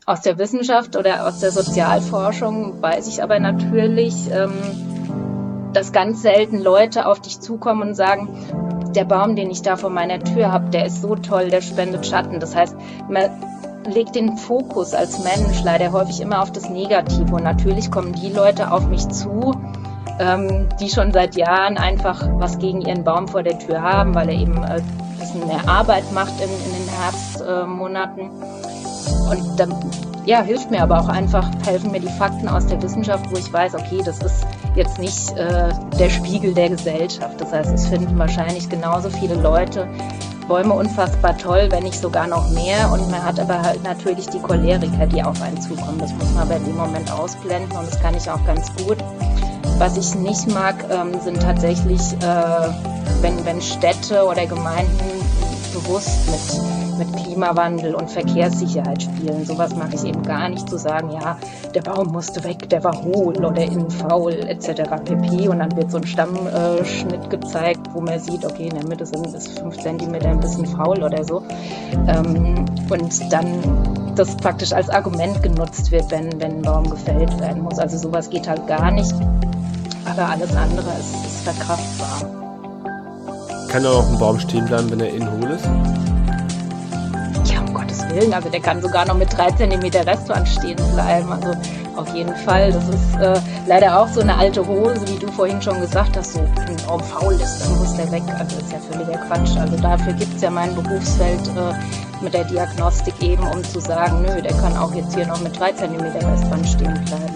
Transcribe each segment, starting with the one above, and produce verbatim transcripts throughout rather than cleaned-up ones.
aus der Wissenschaft oder aus der Sozialforschung weiß ich aber natürlich, ähm, dass ganz selten Leute auf dich zukommen und sagen, der Baum, den ich da vor meiner Tür habe, der ist so toll, der spendet Schatten. Das heißt, man legt den Fokus als Mensch leider häufig immer auf das Negative. Und natürlich kommen die Leute auf mich zu, ähm, die schon seit Jahren einfach was gegen ihren Baum vor der Tür haben, weil er eben äh, ein bisschen mehr Arbeit macht in, in den Herbstmonaten. Äh, und dann ja, hilft mir aber auch einfach, helfen mir die Fakten aus der Wissenschaft, wo ich weiß, okay, das ist jetzt nicht äh, der Spiegel der Gesellschaft. Das heißt, es finden wahrscheinlich genauso viele Leute Bäume unfassbar toll, wenn nicht sogar noch mehr. Und man hat aber halt natürlich die Choleriker, die auf einen zukommen. Das muss man aber in dem Moment ausblenden und das kann ich auch ganz gut. Was ich nicht mag, ähm, sind tatsächlich, äh, wenn, wenn Städte oder Gemeinden bewusst mit, mit Klimawandel und Verkehrssicherheit spielen. Sowas mag ich eben gar nicht, zu sagen, ja, der Baum musste weg, der war hohl oder innen faul et cetera pp. Und dann wird so ein Stammschnitt gezeigt, wo man sieht, okay, in der Mitte sind bis fünf Zentimeter ein bisschen faul oder so. Ähm, und dann das praktisch als Argument genutzt wird, wenn, wenn ein Baum gefällt werden muss. Also sowas geht halt gar nicht. Aber alles andere ist, ist verkraftbar. Kann auch ein Baum stehen bleiben, wenn er innen hohl ist? Ja, um Gottes Willen. Also der kann sogar noch mit drei Zentimeter Restwand stehen bleiben. Also auf jeden Fall. Das ist äh, leider auch so eine alte Hose, wie du vorhin schon gesagt hast. So, wenn ein Baum faul ist, dann muss der weg. Also das ist ja völliger Quatsch. Also dafür gibt es ja mein Berufsfeld äh, mit der Diagnostik eben, um zu sagen, nö, der kann auch jetzt hier noch mit drei Zentimeter Restwand stehen bleiben.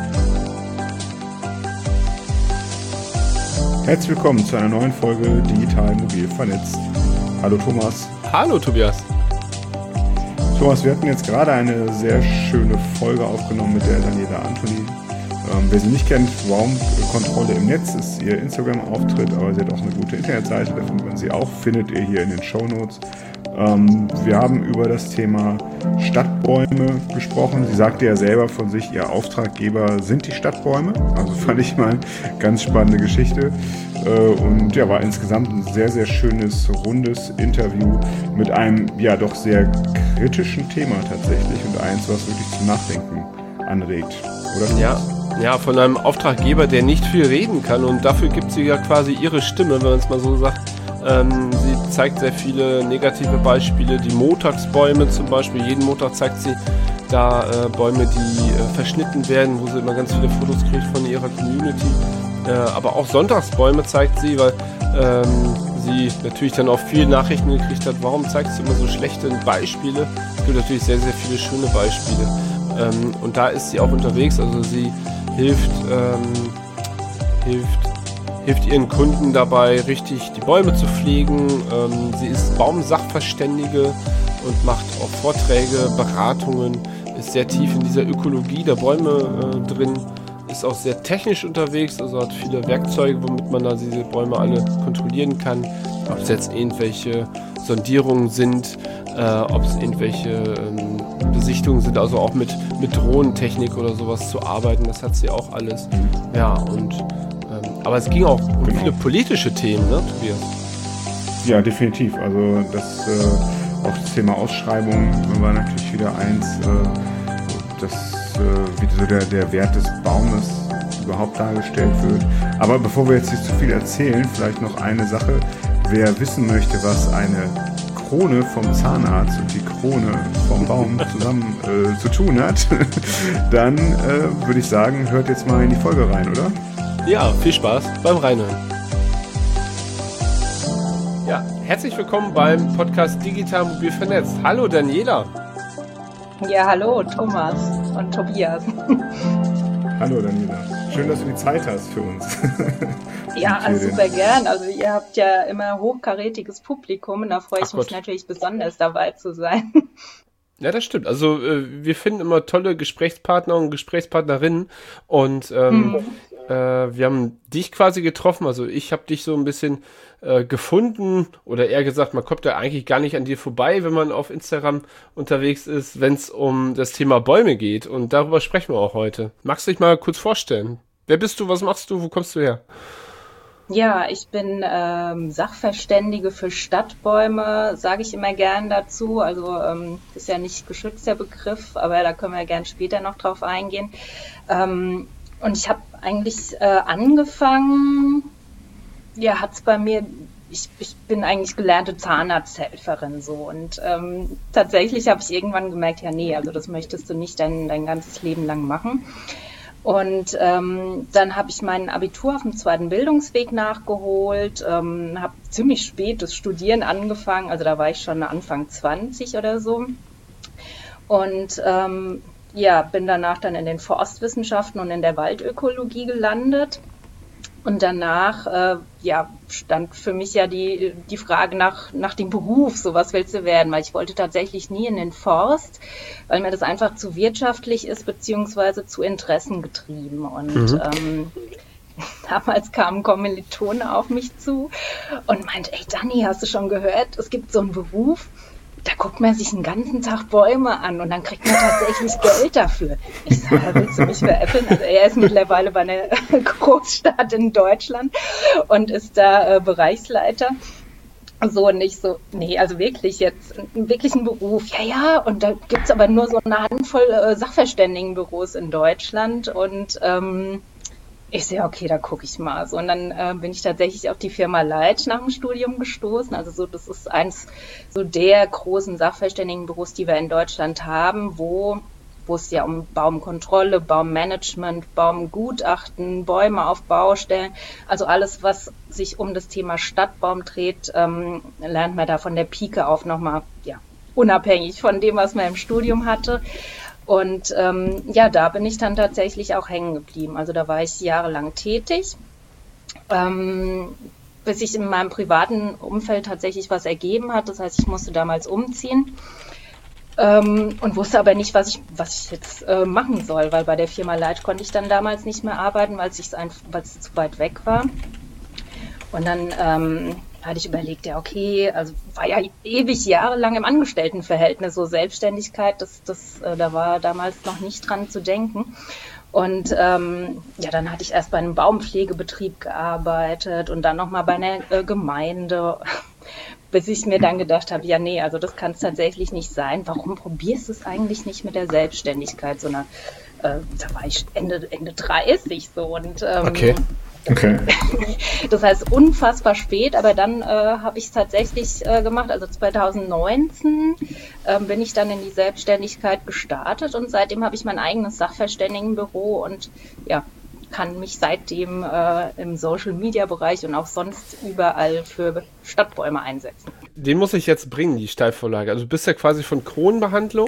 Herzlich willkommen zu einer neuen Folge Digital Mobil Vernetzt. Hallo Thomas. Hallo Tobias. Thomas, wir hatten jetzt gerade eine sehr schöne Folge aufgenommen mit der Daniela Anthony. Ähm, wer sie nicht kennt, Baumkontrolle im Netz ist ihr Instagram-Auftritt, aber sie hat auch eine gute Internetseite, da findet man sie auch, findet ihr hier in den Shownotes. Ähm, wir haben über das Thema Stadtbäume gesprochen. Sie sagte ja selber von sich, ihr Auftraggeber sind die Stadtbäume. Also fand ich mal eine ganz spannende Geschichte. Äh, und ja, war insgesamt ein sehr, sehr schönes, rundes Interview mit einem ja doch sehr kritischen Thema tatsächlich und eins, was wirklich zum Nachdenken anregt. Oder? Ja, ja, von einem Auftraggeber, der nicht viel reden kann, und dafür gibt sie ja quasi ihre Stimme, wenn man es mal so sagt. Ähm, sie zeigt sehr viele negative Beispiele, die Montagsbäume zum Beispiel. Jeden Montag zeigt sie da äh, Bäume, die äh, verschnitten werden, wo sie immer ganz viele Fotos kriegt von ihrer Community. Äh, aber auch Sonntagsbäume zeigt sie, weil ähm, sie natürlich dann auch viele Nachrichten gekriegt hat, warum zeigst du immer so schlechte Beispiele? Es gibt natürlich sehr, sehr viele schöne Beispiele. Ähm, und da ist sie auch unterwegs, also sie hilft, ähm, hilft hilft ihren Kunden dabei, richtig die Bäume zu pflegen. Ähm, sie ist Baumsachverständige und macht auch Vorträge, Beratungen, ist sehr tief in dieser Ökologie der Bäume äh, drin, ist auch sehr technisch unterwegs, also hat viele Werkzeuge, womit man da diese Bäume alle kontrollieren kann. Ob es jetzt irgendwelche Sondierungen sind, äh, ob es irgendwelche ähm, Besichtungen sind, also auch mit, mit Drohnentechnik oder sowas zu arbeiten, das hat sie auch alles. Ja, und aber es ging auch um genau. viele politische Themen, ne, Tobias? Ja, definitiv. Also das, äh, auch das Thema Ausschreibung war natürlich wieder eins, äh, das, äh, wie so der, der Wert des Baumes überhaupt dargestellt wird. Aber bevor wir jetzt nicht zu viel erzählen, vielleicht noch eine Sache. Wer wissen möchte, was eine Krone vom Zahnarzt und die Krone vom Baum zusammen äh, zu tun hat, dann äh, würde ich sagen, hört jetzt mal in die Folge rein, oder? Ja, viel Spaß beim Reinhören. Ja, herzlich willkommen beim Podcast Digital Mobil Vernetzt. Hallo Daniela. Ja, hallo Thomas und Tobias. Hallo Daniela. Schön, dass du die Zeit hast für uns. Ja, also super gern. Also ihr habt ja immer hochkarätiges Publikum und da freue ich Ach mich Gott. natürlich besonders dabei zu sein. Ja, das stimmt. Also äh, wir finden immer tolle Gesprächspartner und Gesprächspartnerinnen und ähm, mhm. äh, wir haben dich quasi getroffen, also ich habe dich so ein bisschen äh, gefunden oder eher gesagt, man kommt ja eigentlich gar nicht an dir vorbei, wenn man auf Instagram unterwegs ist, wenn es um das Thema Bäume geht, und darüber sprechen wir auch heute. Magst du dich mal kurz vorstellen? Wer bist du, was machst du, wo kommst du her? Ja, ich bin ähm, Sachverständige für Stadtbäume, sage ich immer gern dazu. Also ähm, ist ja nicht geschützter Begriff, aber da können wir gern später noch drauf eingehen. Ähm, und ich habe eigentlich äh, angefangen, ja, hat's bei mir, ich, ich bin eigentlich gelernte Zahnarzthelferin so und ähm, tatsächlich habe ich irgendwann gemerkt, ja nee, also das möchtest du nicht dein, dein ganzes Leben lang machen. Und ähm, dann habe ich mein Abitur auf dem zweiten Bildungsweg nachgeholt, ähm, habe ziemlich spät das Studieren angefangen, also da war ich schon Anfang zwanzig oder so. Und ähm, ja, bin danach dann in den Forstwissenschaften und in der Waldökologie gelandet. Und danach äh, ja, stand für mich ja die, die Frage nach, nach dem Beruf, so was willst du werden, weil ich wollte tatsächlich nie in den Forst, weil mir das einfach zu wirtschaftlich ist, beziehungsweise zu interessengetrieben. Und mhm. ähm, damals kam ein Kommilitone auf mich zu und meinte, ey Dani, hast du schon gehört, es gibt so einen Beruf, da guckt man sich den ganzen Tag Bäume an und dann kriegt man tatsächlich Geld dafür. Ich sage, willst du mich veräppeln? Also er ist mittlerweile bei einer Großstadt in Deutschland und ist da äh, Bereichsleiter. So nicht so, nee, also wirklich jetzt, wirklich ein Beruf. Ja, ja, und da gibt's aber nur so eine Handvoll äh, Sachverständigenbüros in Deutschland und ähm, ich sehe, okay, da gucke ich mal. So, und dann äh, bin ich tatsächlich auf die Firma Leitsch nach dem Studium gestoßen. Also so, das ist eins so der großen Sachverständigenbüros, die wir in Deutschland haben, wo wo es ja um Baumkontrolle, Baummanagement, Baumgutachten, Bäume auf Baustellen, also alles, was sich um das Thema Stadtbaum dreht, ähm, lernt man da von der Pike auf nochmal, ja, unabhängig von dem, was man im Studium hatte. Und ähm, ja, da bin ich dann tatsächlich auch hängen geblieben. Also da war ich jahrelang tätig, ähm, bis sich in meinem privaten Umfeld tatsächlich was ergeben hat. Das heißt, ich musste damals umziehen ähm, und wusste aber nicht, was ich was ich jetzt äh, machen soll, weil bei der Firma Leitsch konnte ich dann damals nicht mehr arbeiten, weil es einfach, weil es zu weit weg war. Und dann ähm, hatte ich überlegt, ja okay, also war ja ewig jahrelang im Angestelltenverhältnis, so Selbstständigkeit, das, das, äh, da war damals noch nicht dran zu denken. Und ähm, ja, dann hatte ich erst bei einem Baumpflegebetrieb gearbeitet und dann nochmal bei einer äh, Gemeinde, bis ich mir dann gedacht habe, ja nee, also das kann es tatsächlich nicht sein. Warum probierst du es eigentlich nicht mit der Selbstständigkeit? So eine, äh, da war ich Ende, Ende dreißig so und ähm, okay. Okay. Das heißt unfassbar spät, aber dann äh, habe ich es tatsächlich äh, gemacht. Also zwanzig neunzehn äh, bin ich dann in die Selbstständigkeit gestartet und seitdem habe ich mein eigenes Sachverständigenbüro und ja, kann mich seitdem äh, im Social-Media-Bereich und auch sonst überall für Stadtbäume einsetzen. Den muss ich jetzt bringen, die Steilvorlage. Also du bist ja quasi von Kronenbehandlung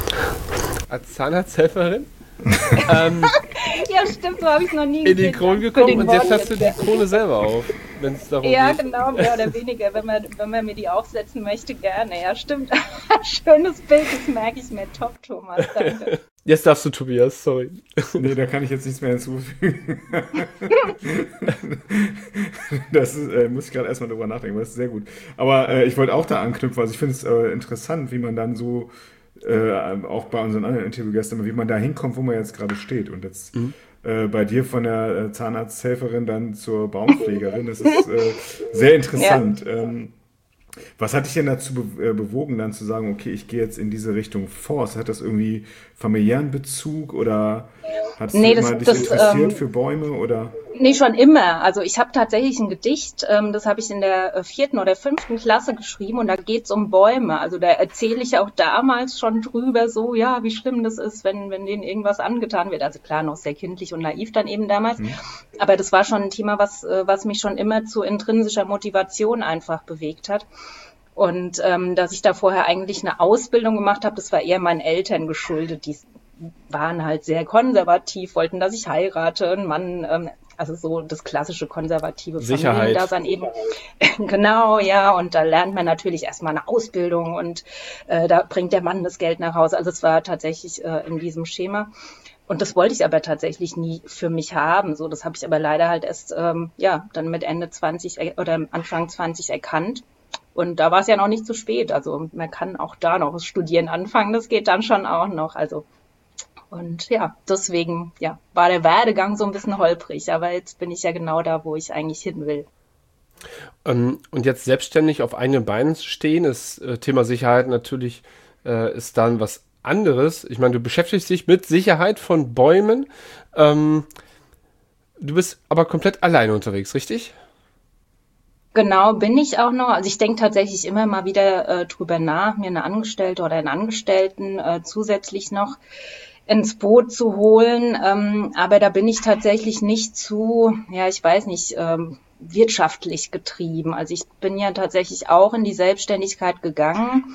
als Zahnarzthelferin. ähm, ja, stimmt, so habe ich es noch nie in die Krone gekommen und jetzt hast du die Krone selber auf, wenn es darum ja, geht. Ja, genau, mehr oder weniger. Wenn man, wenn man mir die aufsetzen möchte, gerne. Ja, stimmt. Schönes Bild, das merke ich mir. Top, Thomas, danke. Jetzt darfst du, Tobias, sorry. Nee, da kann ich jetzt nichts mehr hinzufügen. Das ist, äh, muss ich gerade erstmal drüber nachdenken, das ist sehr gut. Aber äh, ich wollte auch da anknüpfen, also ich finde es äh, interessant, wie man dann so Äh, auch bei unseren anderen Interviewgästen, wie man da hinkommt, wo man jetzt gerade steht. Und jetzt mhm. äh, bei dir von der Zahnarzthelferin dann zur Baumpflegerin, das ist äh, sehr interessant. Ja. Ähm, was hat dich denn dazu be- äh, bewogen, dann zu sagen, okay, ich gehe jetzt in diese Richtung Forst? Hat das irgendwie familiären Bezug oder hat nee, du das, mal dich das, interessiert ähm, für Bäume? Oder? Nee, schon immer. Also ich habe tatsächlich ein Gedicht, ähm, das habe ich in der vierten oder fünften Klasse geschrieben und da geht's um Bäume. Also da erzähle ich auch damals schon drüber, so ja, wie schlimm das ist, wenn wenn denen irgendwas angetan wird. Also klar, noch sehr kindlich und naiv dann eben damals. Mhm. Aber das war schon ein Thema, was was mich schon immer zu intrinsischer Motivation einfach bewegt hat. Und ähm, dass ich da vorher eigentlich eine Ausbildung gemacht habe, das war eher meinen Eltern geschuldet. Die waren halt sehr konservativ, wollten, dass ich heirate, einen Mann, ähm, also so das klassische konservative Familiendasein eben. Genau, ja, und da lernt man natürlich erstmal eine Ausbildung und äh, da bringt der Mann das Geld nach Hause. Also es war tatsächlich äh, in diesem Schema. Und das wollte ich aber tatsächlich nie für mich haben. So, das habe ich aber leider halt erst, ähm, ja, dann mit Ende zwanzig oder Anfang zwanzig erkannt. Und da war es ja noch nicht zu spät. Also man kann auch da noch das Studieren anfangen. Das geht dann schon auch noch. Also Und ja, deswegen ja, war der Werdegang so ein bisschen holprig, aber jetzt bin ich ja genau da, wo ich eigentlich hin will. Ähm, und jetzt selbstständig auf eigenen Beinen zu stehen, ist äh, Thema Sicherheit natürlich, äh, ist dann was anderes. Ich meine, du beschäftigst dich mit Sicherheit von Bäumen. Ähm, du bist aber komplett alleine unterwegs, richtig? Genau, bin ich auch noch. Also ich denke tatsächlich immer mal wieder äh, drüber nach, mir eine Angestellte oder einen Angestellten äh, zusätzlich noch ins Boot zu holen. Ähm, aber da bin ich tatsächlich nicht zu, ja, ich weiß nicht, ähm, wirtschaftlich getrieben. Also ich bin ja tatsächlich auch in die Selbstständigkeit gegangen,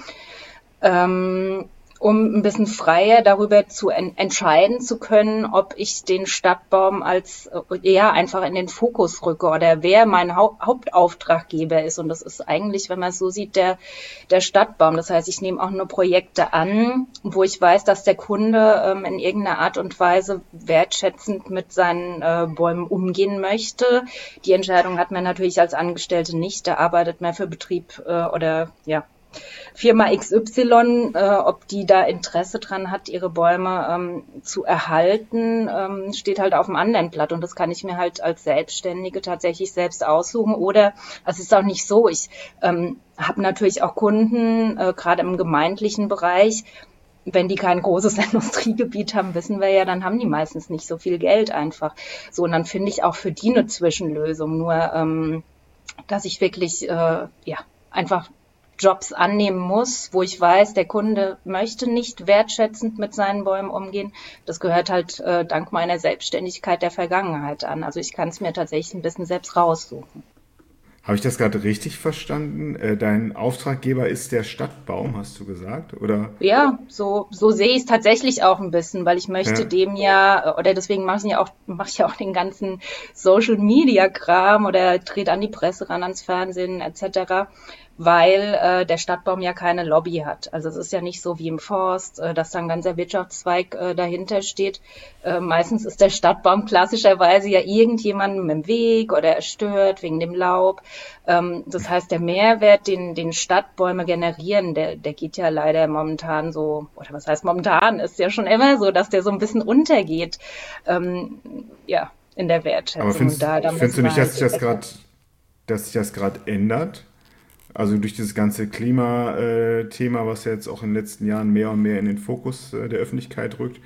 ähm, um ein bisschen freier darüber zu en- entscheiden zu können, ob ich den Stadtbaum als äh, eher einfach in den Fokus rücke oder wer mein Hau- Hauptauftraggeber ist. Und das ist eigentlich, wenn man es so sieht, der, der Stadtbaum. Das heißt, ich nehme auch nur Projekte an, wo ich weiß, dass der Kunde ähm, in irgendeiner Art und Weise wertschätzend mit seinen äh, Bäumen umgehen möchte. Die Entscheidung hat man natürlich als Angestellte nicht. Da arbeitet man für Betrieb äh, oder ja, Firma X Y, äh, ob die da Interesse dran hat, ihre Bäume ähm, zu erhalten, ähm, steht halt auf dem anderen Blatt. Und das kann ich mir halt als Selbstständige tatsächlich selbst aussuchen. Oder es ist auch nicht so. Ich ähm, habe natürlich auch Kunden, äh, gerade im gemeindlichen Bereich. Wenn die kein großes Industriegebiet haben, wissen wir ja, dann haben die meistens nicht so viel Geld einfach. So, und dann finde ich auch für die eine Zwischenlösung. Nur, ähm, dass ich wirklich, äh, ja, einfach Jobs annehmen muss, wo ich weiß, der Kunde möchte nicht wertschätzend mit seinen Bäumen umgehen. Das gehört halt äh, dank meiner Selbstständigkeit der Vergangenheit an. Also ich kann es mir tatsächlich ein bisschen selbst raussuchen. Habe ich das gerade richtig verstanden? Äh, dein Auftraggeber ist der Stadtbaum, hast du gesagt? Oder? Ja, so, so sehe ich es tatsächlich auch ein bisschen, weil ich möchte Ja. dem ja, oder deswegen mache ich ja auch, mache ich ja auch den ganzen Social Media Kram oder trete an die Presse ran, ans Fernsehen et cetera, weil äh, der Stadtbaum ja keine Lobby hat. Also es ist ja nicht so wie im Forst, äh, dass da ein ganzer Wirtschaftszweig äh, dahinter steht. Äh, meistens ist der Stadtbaum klassischerweise ja irgendjemandem im Weg oder er stört wegen dem Laub. Ähm, das heißt, der Mehrwert, den, den Stadtbäume generieren, der, der geht ja leider momentan so, oder was heißt momentan, ist ja schon immer so, dass der so ein bisschen untergeht, ähm, ja, in der Wertschätzung. Aber findest, Und da, da findest du müssen nicht, wir dass sich halt das gerade, dass sich das gerade ändert? Also durch dieses ganze Klimathema, was ja jetzt auch in den letzten Jahren mehr und mehr in den Fokus äh, der Öffentlichkeit rückt,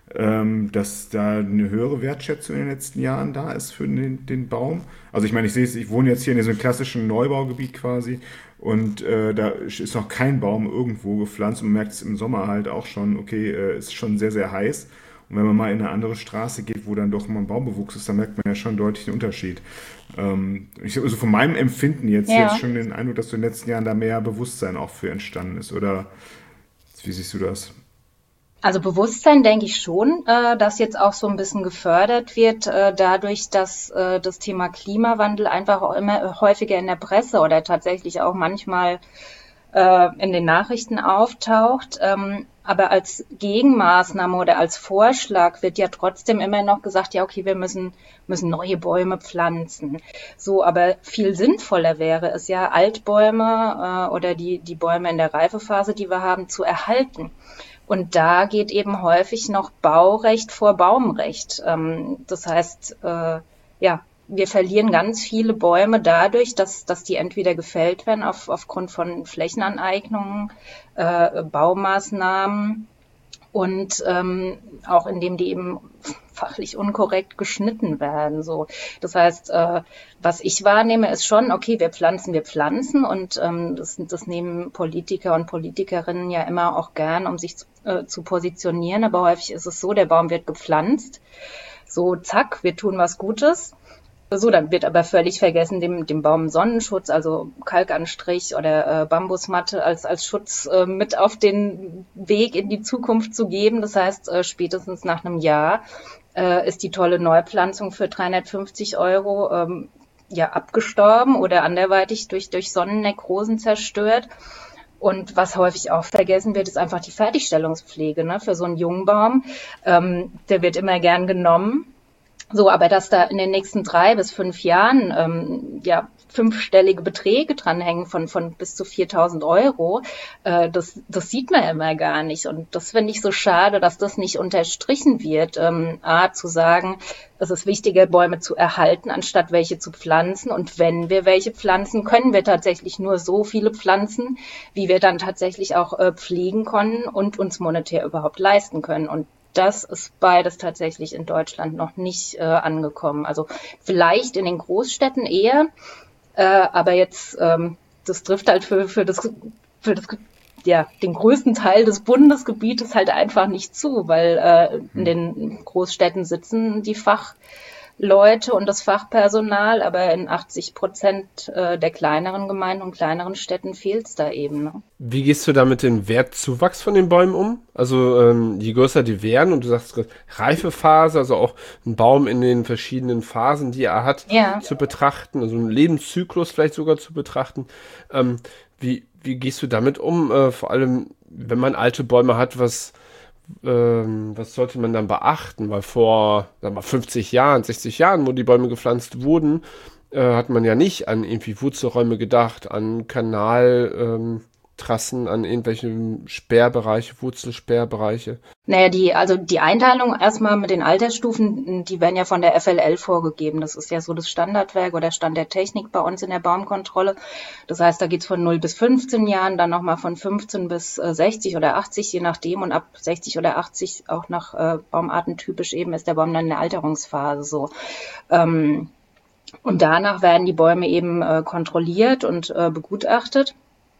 ähm, dass da eine höhere Wertschätzung in den letzten Jahren da ist für den, den Baum. Also ich meine, ich sehe es, ich wohne jetzt hier in diesem klassischen Neubaugebiet quasi und äh, da ist noch kein Baum irgendwo gepflanzt und man merkt es im Sommer halt auch schon, okay, äh, ist schon sehr, sehr heiß. Und wenn man mal in eine andere Straße geht, wo dann doch mal ein Baumbewuchs ist, dann merkt man ja schon deutlich den Unterschied. Ähm, ich habe also von meinem Empfinden jetzt, Ja. jetzt schon den Eindruck, dass so in den letzten Jahren da mehr Bewusstsein auch für entstanden ist. Oder wie siehst du das? Also Bewusstsein denke ich schon, äh, dass jetzt auch so ein bisschen gefördert wird, äh, dadurch, dass äh, das Thema Klimawandel einfach auch immer häufiger in der Presse oder tatsächlich auch manchmal äh, in den Nachrichten auftaucht. Ähm, aber als Gegenmaßnahme oder als Vorschlag wird ja trotzdem immer noch gesagt, ja, okay, wir müssen, müssen neue Bäume pflanzen. So, aber viel sinnvoller wäre es ja, Altbäume äh, oder die, die Bäume in der Reifephase, die wir haben, zu erhalten. Und da geht eben häufig noch Baurecht vor Baumrecht. Ähm, das heißt, äh, ja, wir verlieren ganz viele Bäume dadurch, dass, dass die entweder gefällt werden auf, aufgrund von Flächenaneignungen, äh, Baumaßnahmen und ähm, auch indem die eben fachlich unkorrekt geschnitten werden. So, das heißt, äh, was ich wahrnehme, ist schon, okay, wir pflanzen, wir pflanzen und ähm, das, das nehmen Politiker und Politikerinnen ja immer auch gern, um sich zu, äh, zu positionieren. Aber häufig ist es so, der Baum wird gepflanzt, so zack, wir tun was Gutes. So, dann wird aber völlig vergessen, dem, dem Baum Sonnenschutz, also Kalkanstrich oder äh, Bambusmatte als, als Schutz äh, mit auf den Weg in die Zukunft zu geben. Das heißt, äh, spätestens nach einem Jahr äh, ist die tolle Neupflanzung für dreihundertfünfzig Euro ähm, ja abgestorben oder anderweitig durch, durch Sonnennekrosen zerstört. Und was häufig auch vergessen wird, ist einfach die Fertigstellungspflege, ne, für so einen Jungbaum. Ähm, der wird immer gern genommen. So, aber dass da in den nächsten drei bis fünf Jahren ähm, ja fünfstellige Beträge dranhängen von, von bis zu viertausend Euro. Äh, das, das sieht man immer gar nicht. Und das finde ich so schade, dass das nicht unterstrichen wird. Ähm, A, zu sagen, es ist wichtiger, Bäume zu erhalten, anstatt welche zu pflanzen. Und wenn wir welche pflanzen, können wir tatsächlich nur so viele pflanzen, wie wir dann tatsächlich auch äh, pflegen können und uns monetär überhaupt leisten können. Und das ist beides tatsächlich in Deutschland noch nicht äh, angekommen. Also vielleicht in den Großstädten eher, äh, aber jetzt, ähm, das trifft halt für, für das, für das, ja, den größten Teil des Bundesgebietes halt einfach nicht zu, weil äh, in den Großstädten sitzen die Fachleute und das Fachpersonal, aber in achtzig Prozent äh, der kleineren Gemeinden und kleineren Städten fehlt es da eben. Ne? Wie gehst du da mit dem Wertzuwachs von den Bäumen um? Also ähm, je größer die werden und du sagst Reifephase, also auch ein Baum in den verschiedenen Phasen, die er hat, ja. zu betrachten, also einen Lebenszyklus vielleicht sogar zu betrachten. Ähm, wie, wie gehst du damit um? Äh, vor allem, wenn man alte Bäume hat, was ähm, was sollte man dann beachten? Weil vor, sagen wir mal, fünfzig Jahren, sechzig Jahren, wo die Bäume gepflanzt wurden, äh, hat man ja nicht an irgendwie Wurzelräume gedacht, an Kanal, ähm, Trassen, an irgendwelche Sperrbereiche, Wurzelsperrbereiche. Naja, die, also die Einteilung erstmal mit den Altersstufen, die werden ja von der F L L vorgegeben. Das ist ja so das Standardwerk oder Stand der Technik bei uns in der Baumkontrolle. Das heißt, da geht's von null bis fünfzehn Jahren, dann nochmal von fünfzehn bis sechzig oder achtzig, je nachdem. Und ab sechzig oder achtzig, auch nach äh, Baumarten typisch eben, ist der Baum dann in der Alterungsphase so. Ähm, und danach werden die Bäume eben äh, kontrolliert und äh, begutachtet.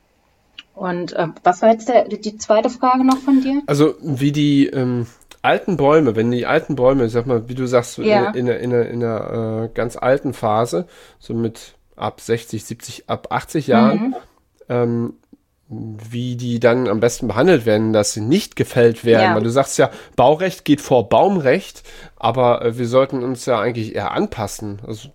Und äh, was war jetzt der, die zweite Frage noch von dir? Also wie die ähm, alten Bäume, wenn die alten Bäume, sag mal, wie du sagst, so ja. in, in, in, in, in einer äh, ganz alten Phase, so mit ab sechzig, siebzig, ab achtzig Jahren, mhm. ähm, wie die dann am besten behandelt werden, dass sie nicht gefällt werden. Ja. Weil du sagst ja, Baurecht geht vor Baumrecht, aber äh, wir sollten uns ja eigentlich eher anpassen. Also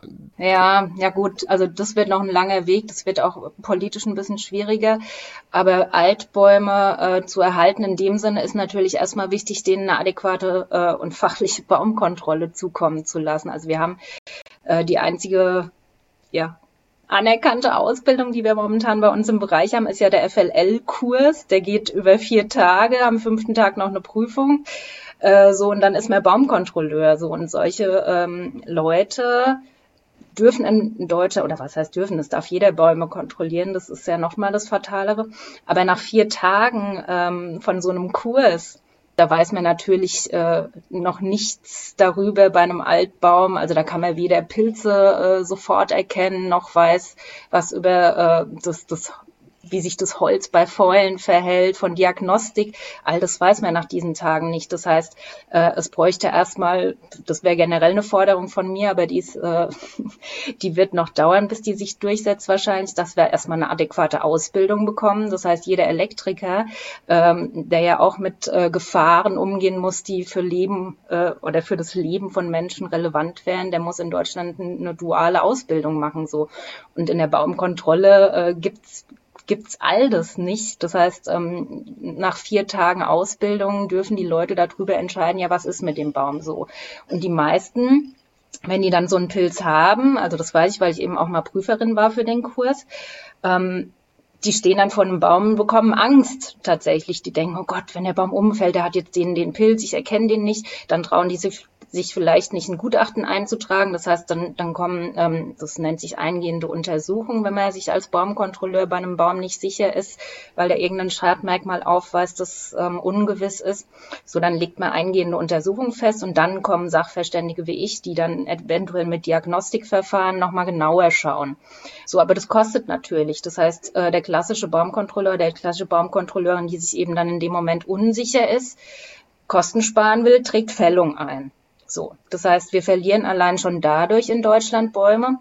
Ja, ja gut, also das wird noch ein langer Weg, das wird auch politisch ein bisschen schwieriger, aber Altbäume äh, zu erhalten in dem Sinne ist natürlich erstmal wichtig, denen eine adäquate äh, und fachliche Baumkontrolle zukommen zu lassen. Also wir haben äh, die einzige, ja, anerkannte Ausbildung, die wir momentan bei uns im Bereich haben, ist ja der F L L-Kurs, der geht über vier Tage, am fünften Tag noch eine Prüfung, äh, so und dann ist man Baumkontrolleur, so und solche ähm, Leute dürfen in Deutschland, oder was heißt dürfen, das darf jeder Bäume kontrollieren, das ist ja nochmal das Fatalere, aber nach vier Tagen ähm, von so einem Kurs, da weiß man natürlich äh, noch nichts darüber bei einem Altbaum, also da kann man weder Pilze äh, sofort erkennen, noch weiß was über äh, das, das wie sich das Holz bei Fäulen verhält, von Diagnostik, all das weiß man nach diesen Tagen nicht. Das heißt, äh, es bräuchte erstmal, das wäre generell eine Forderung von mir, aber die ist, äh, die wird noch dauern, bis die sich durchsetzt wahrscheinlich, dass wir erstmal eine adäquate Ausbildung bekommen. Das heißt, jeder Elektriker, ähm, der ja auch mit äh, Gefahren umgehen muss, die für Leben äh, oder für das Leben von Menschen relevant wären, der muss in Deutschland eine duale Ausbildung machen. So. Und in der Baumkontrolle äh, gibt's gibt's all das nicht. Das heißt, ähm, nach vier Tagen Ausbildung dürfen die Leute darüber entscheiden, ja, was ist mit dem Baum so. Und die meisten, wenn die dann so einen Pilz haben, also das weiß ich, weil ich eben auch mal Prüferin war für den Kurs, ähm, die stehen dann vor einem Baum und bekommen Angst tatsächlich. Die denken, oh Gott, wenn der Baum umfällt, der hat jetzt den, den Pilz, ich erkenne den nicht, dann trauen die sich sich vielleicht nicht ein Gutachten einzutragen. Das heißt, dann, dann kommen, ähm, das nennt sich eingehende Untersuchung, wenn man sich als Baumkontrolleur bei einem Baum nicht sicher ist, weil der irgendein Schadmerkmal aufweist, das ähm, ungewiss ist. So, dann legt man eingehende Untersuchung fest und dann kommen Sachverständige wie ich, die dann eventuell mit Diagnostikverfahren nochmal genauer schauen. So, aber das kostet natürlich. Das heißt, äh, der klassische Baumkontrolleur, der klassische Baumkontrolleurin, die sich eben dann in dem Moment unsicher ist, Kosten sparen will, trägt Fällung ein. So, das heißt, wir verlieren allein schon dadurch in Deutschland Bäume,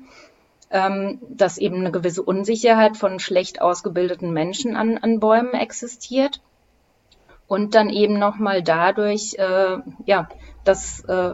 ähm, dass eben eine gewisse Unsicherheit von schlecht ausgebildeten Menschen an, an Bäumen existiert und dann eben nochmal dadurch, äh, ja, dass äh,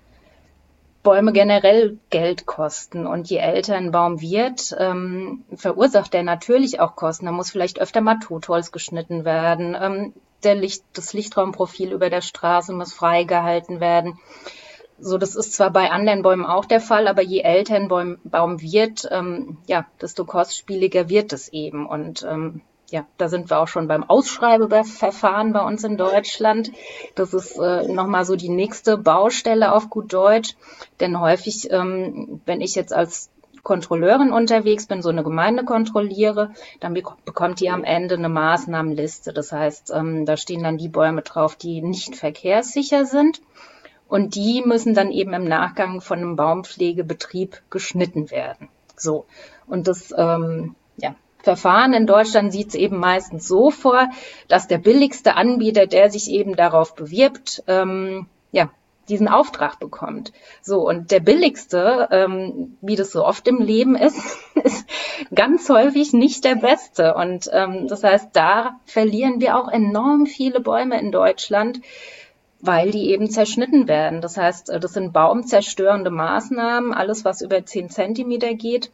Bäume generell Geld kosten und je älter ein Baum wird, ähm, verursacht der natürlich auch Kosten. Da muss vielleicht öfter mal Totholz geschnitten werden, ähm, der Licht, das Lichtraumprofil über der Straße muss freigehalten werden. So, das ist zwar bei anderen Bäumen auch der Fall, aber je älter ein Baum, Baum wird, ähm, ja, desto kostspieliger wird es eben. Und ähm, ja, da sind wir auch schon beim Ausschreibeverfahren bei uns in Deutschland. Das ist äh, nochmal so die nächste Baustelle auf gut Deutsch. Denn häufig, ähm, wenn ich jetzt als Kontrolleurin unterwegs bin, so eine Gemeinde kontrolliere, dann bekommt die am Ende eine Maßnahmenliste. Das heißt, ähm, da stehen dann die Bäume drauf, die nicht verkehrssicher sind. Und die müssen dann eben im Nachgang von einem Baumpflegebetrieb geschnitten werden. So. Und das, ähm, ja, Verfahren in Deutschland sieht es eben meistens so vor, dass der billigste Anbieter, der sich eben darauf bewirbt, ähm, ja, diesen Auftrag bekommt. So, und der billigste, ähm, wie das so oft im Leben ist, ist ganz häufig nicht der beste. Und ähm, das heißt, da verlieren wir auch enorm viele Bäume in Deutschland, weil die eben zerschnitten werden. Das heißt, das sind baumzerstörende Maßnahmen, alles, was über zehn Zentimeter geht.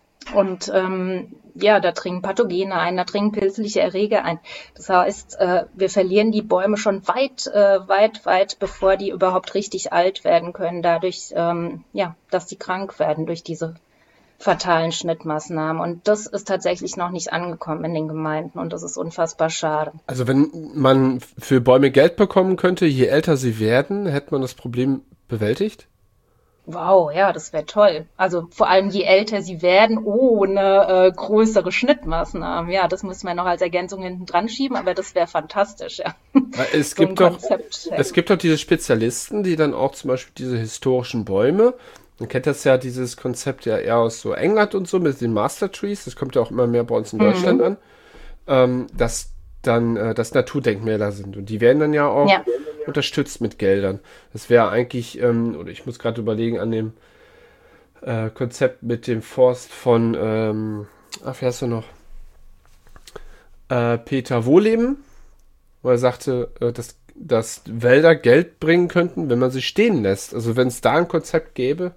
Und ähm, ja, da dringen Pathogene ein, da dringen pilzliche Erreger ein. Das heißt, äh, wir verlieren die Bäume schon weit, äh, weit, weit, bevor die überhaupt richtig alt werden können, dadurch, ähm, ja, dass die krank werden durch diese fatalen Schnittmaßnahmen. Und das ist tatsächlich noch nicht angekommen in den Gemeinden und das ist unfassbar schade. Also wenn man für Bäume Geld bekommen könnte, je älter sie werden, hätte man das Problem bewältigt? Wow, ja, das wäre toll. Also vor allem je älter sie werden, ohne äh, größere Schnittmaßnahmen. Ja, das müssen wir noch als Ergänzung hinten dran schieben, aber das wäre fantastisch, ja. Es so gibt doch, Konzept, es gibt doch diese Spezialisten, die dann auch zum Beispiel diese historischen Bäume, man kennt das ja, dieses Konzept ja eher aus so England und so mit den Master Trees, das kommt ja auch immer mehr bei uns in Deutschland mhm. an, ähm, dass dann äh, das Naturdenkmäler sind und die werden dann ja auch ja. unterstützt mit Geldern. Das wäre eigentlich, ähm, oder ich muss gerade überlegen an dem äh, Konzept mit dem Forst von, ähm, ach, wie heißt er noch? Äh, Peter Wohleben, wo er sagte, äh, dass, dass Wälder Geld bringen könnten, wenn man sie stehen lässt. Also wenn es da ein Konzept gäbe,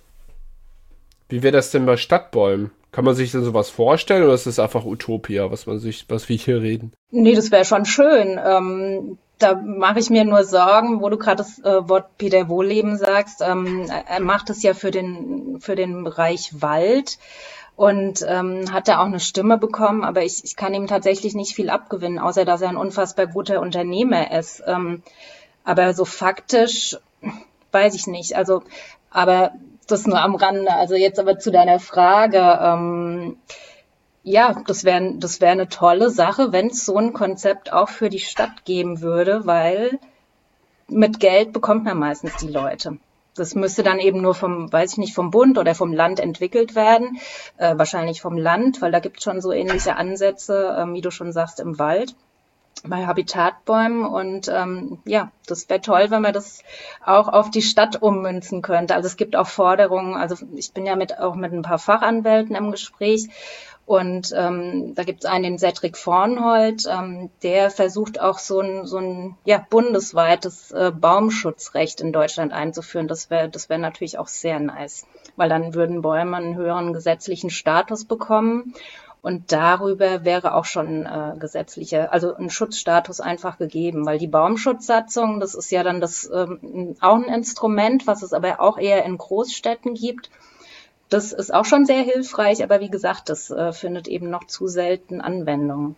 wie wäre das denn bei Stadtbäumen? Kann man sich denn sowas vorstellen oder ist das einfach Utopia, was man sich, was wir hier reden? Nee, das wäre schon schön. Ähm, da mache ich mir nur Sorgen, wo du gerade das äh, Wort Peter Wohleben sagst. Ähm, er macht es ja für den für den Bereich Wald und ähm, hat da auch eine Stimme bekommen, aber ich, ich kann ihm tatsächlich nicht viel abgewinnen, außer dass er ein unfassbar guter Unternehmer ist. Ähm, aber so faktisch weiß ich nicht. Also, aber das nur am Rande. Also jetzt aber zu deiner Frage. Ähm, ja, das wäre das wäre eine tolle Sache, wenn es so ein Konzept auch für die Stadt geben würde, weil mit Geld bekommt man meistens die Leute. Das müsste dann eben nur vom, weiß ich nicht, vom Bund oder vom Land entwickelt werden. Äh, wahrscheinlich vom Land, weil da gibt es schon so ähnliche Ansätze, ähm, wie du schon sagst, im Wald. Bei Habitatbäumen und ähm, ja, das wäre toll, wenn man das auch auf die Stadt ummünzen könnte. Also es gibt auch Forderungen, also ich bin ja mit auch mit ein paar Fachanwälten im Gespräch und ähm, da gibt es einen, den Cedric Vornhold, ähm, der versucht auch so ein so ein ja bundesweites äh, Baumschutzrecht in Deutschland einzuführen. Das wäre das wäre natürlich auch sehr nice, weil dann würden Bäume einen höheren gesetzlichen Status bekommen. Und darüber wäre auch schon äh, gesetzlicher, also ein Schutzstatus einfach gegeben, weil die Baumschutzsatzung, das ist ja dann das ähm, auch ein Instrument, was es aber auch eher in Großstädten gibt. Das ist auch schon sehr hilfreich, aber wie gesagt, das äh, findet eben noch zu selten Anwendung.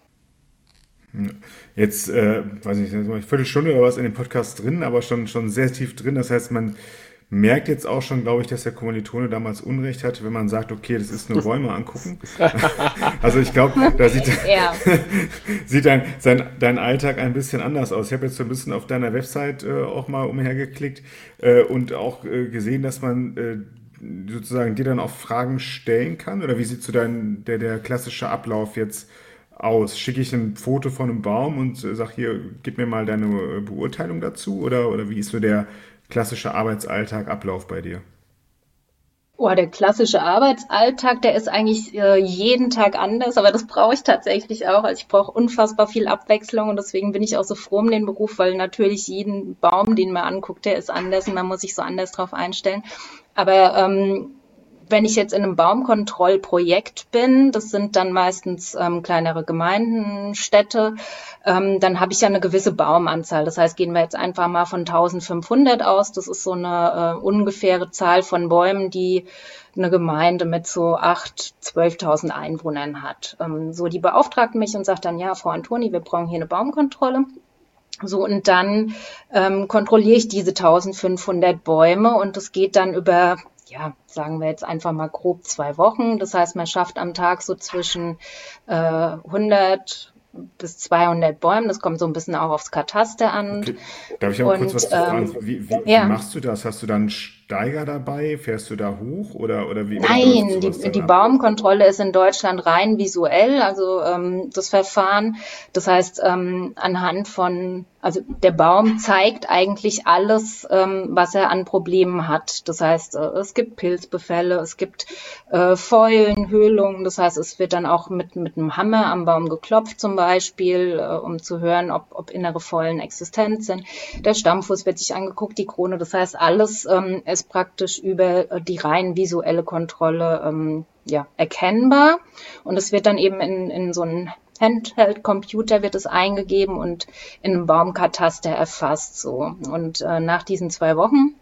Jetzt, äh, weiß ich nicht, eine Viertelstunde oder was in dem Podcast drin, aber schon, schon sehr tief drin. Das heißt, man merkt jetzt auch schon, glaube ich, dass der Kommilitone damals Unrecht hatte, wenn man sagt, okay, das ist nur Bäume angucken. Also ich glaube, da sieht, ja. sieht dein, sein, dein Alltag ein bisschen anders aus. Ich habe jetzt so ein bisschen auf deiner Website äh, auch mal umhergeklickt äh, und auch äh, gesehen, dass man äh, sozusagen dir dann auch Fragen stellen kann. Oder wie sieht so dein, der, der klassische Ablauf jetzt aus? Schicke ich ein Foto von einem Baum und äh, sag hier, gib mir mal deine Beurteilung dazu? Oder, oder wie ist so der klassische Arbeitsalltag, Ablauf bei dir? Oh, der klassische Arbeitsalltag, der ist eigentlich äh, jeden Tag anders, aber das brauche ich tatsächlich auch. Also ich brauche unfassbar viel Abwechslung und deswegen bin ich auch so froh um den Beruf, weil natürlich jeden Baum, den man anguckt, der ist anders und man muss sich so anders drauf einstellen. Aber ähm, wenn ich jetzt in einem Baumkontrollprojekt bin, das sind dann meistens ähm, kleinere Gemeinden, Städte, ähm, dann habe ich ja eine gewisse Baumanzahl. Das heißt, gehen wir jetzt einfach mal von eintausendfünfhundert aus. Das ist so eine äh, ungefähre Zahl von Bäumen, die eine Gemeinde mit so achttausend, zwölftausend Einwohnern hat. Ähm, so, die beauftragt mich und sagt dann, ja, Frau Antoni, wir brauchen hier eine Baumkontrolle. So, und dann ähm, kontrolliere ich diese eintausendfünfhundert Bäume und das geht dann über, ja, sagen wir jetzt einfach mal grob zwei Wochen. Das heißt, man schafft am Tag so zwischen äh, hundert bis zweihundert Bäumen. Das kommt so ein bisschen auch aufs Kataster an. Okay. Darf ich aber Und, kurz was zu fragen? ähm, Wie, wie, ja. wie machst du das? Hast du dann einen Steiger dabei? Fährst du da hoch oder, oder wie? Nein, oder die, sowas die ab? Baumkontrolle ist in Deutschland rein visuell, also ähm, das Verfahren. Das heißt, ähm, anhand von, also der Baum zeigt eigentlich alles, ähm, was er an Problemen hat. Das heißt, äh, es gibt Pilzbefälle, es gibt äh, Fäulen, Höhlungen. Das heißt, es wird dann auch mit mit einem Hammer am Baum geklopft zum Beispiel, äh, um zu hören, ob, ob innere Fäulen existent sind. Der Stammfuß wird sich angeguckt, die Krone. Das heißt, alles ähm, ist praktisch über die rein visuelle Kontrolle ähm, ja, erkennbar. Und es wird dann eben in, in so einen Handheld-Computer wird es eingegeben und in einem Baumkataster erfasst. So. Und äh, nach diesen zwei Wochen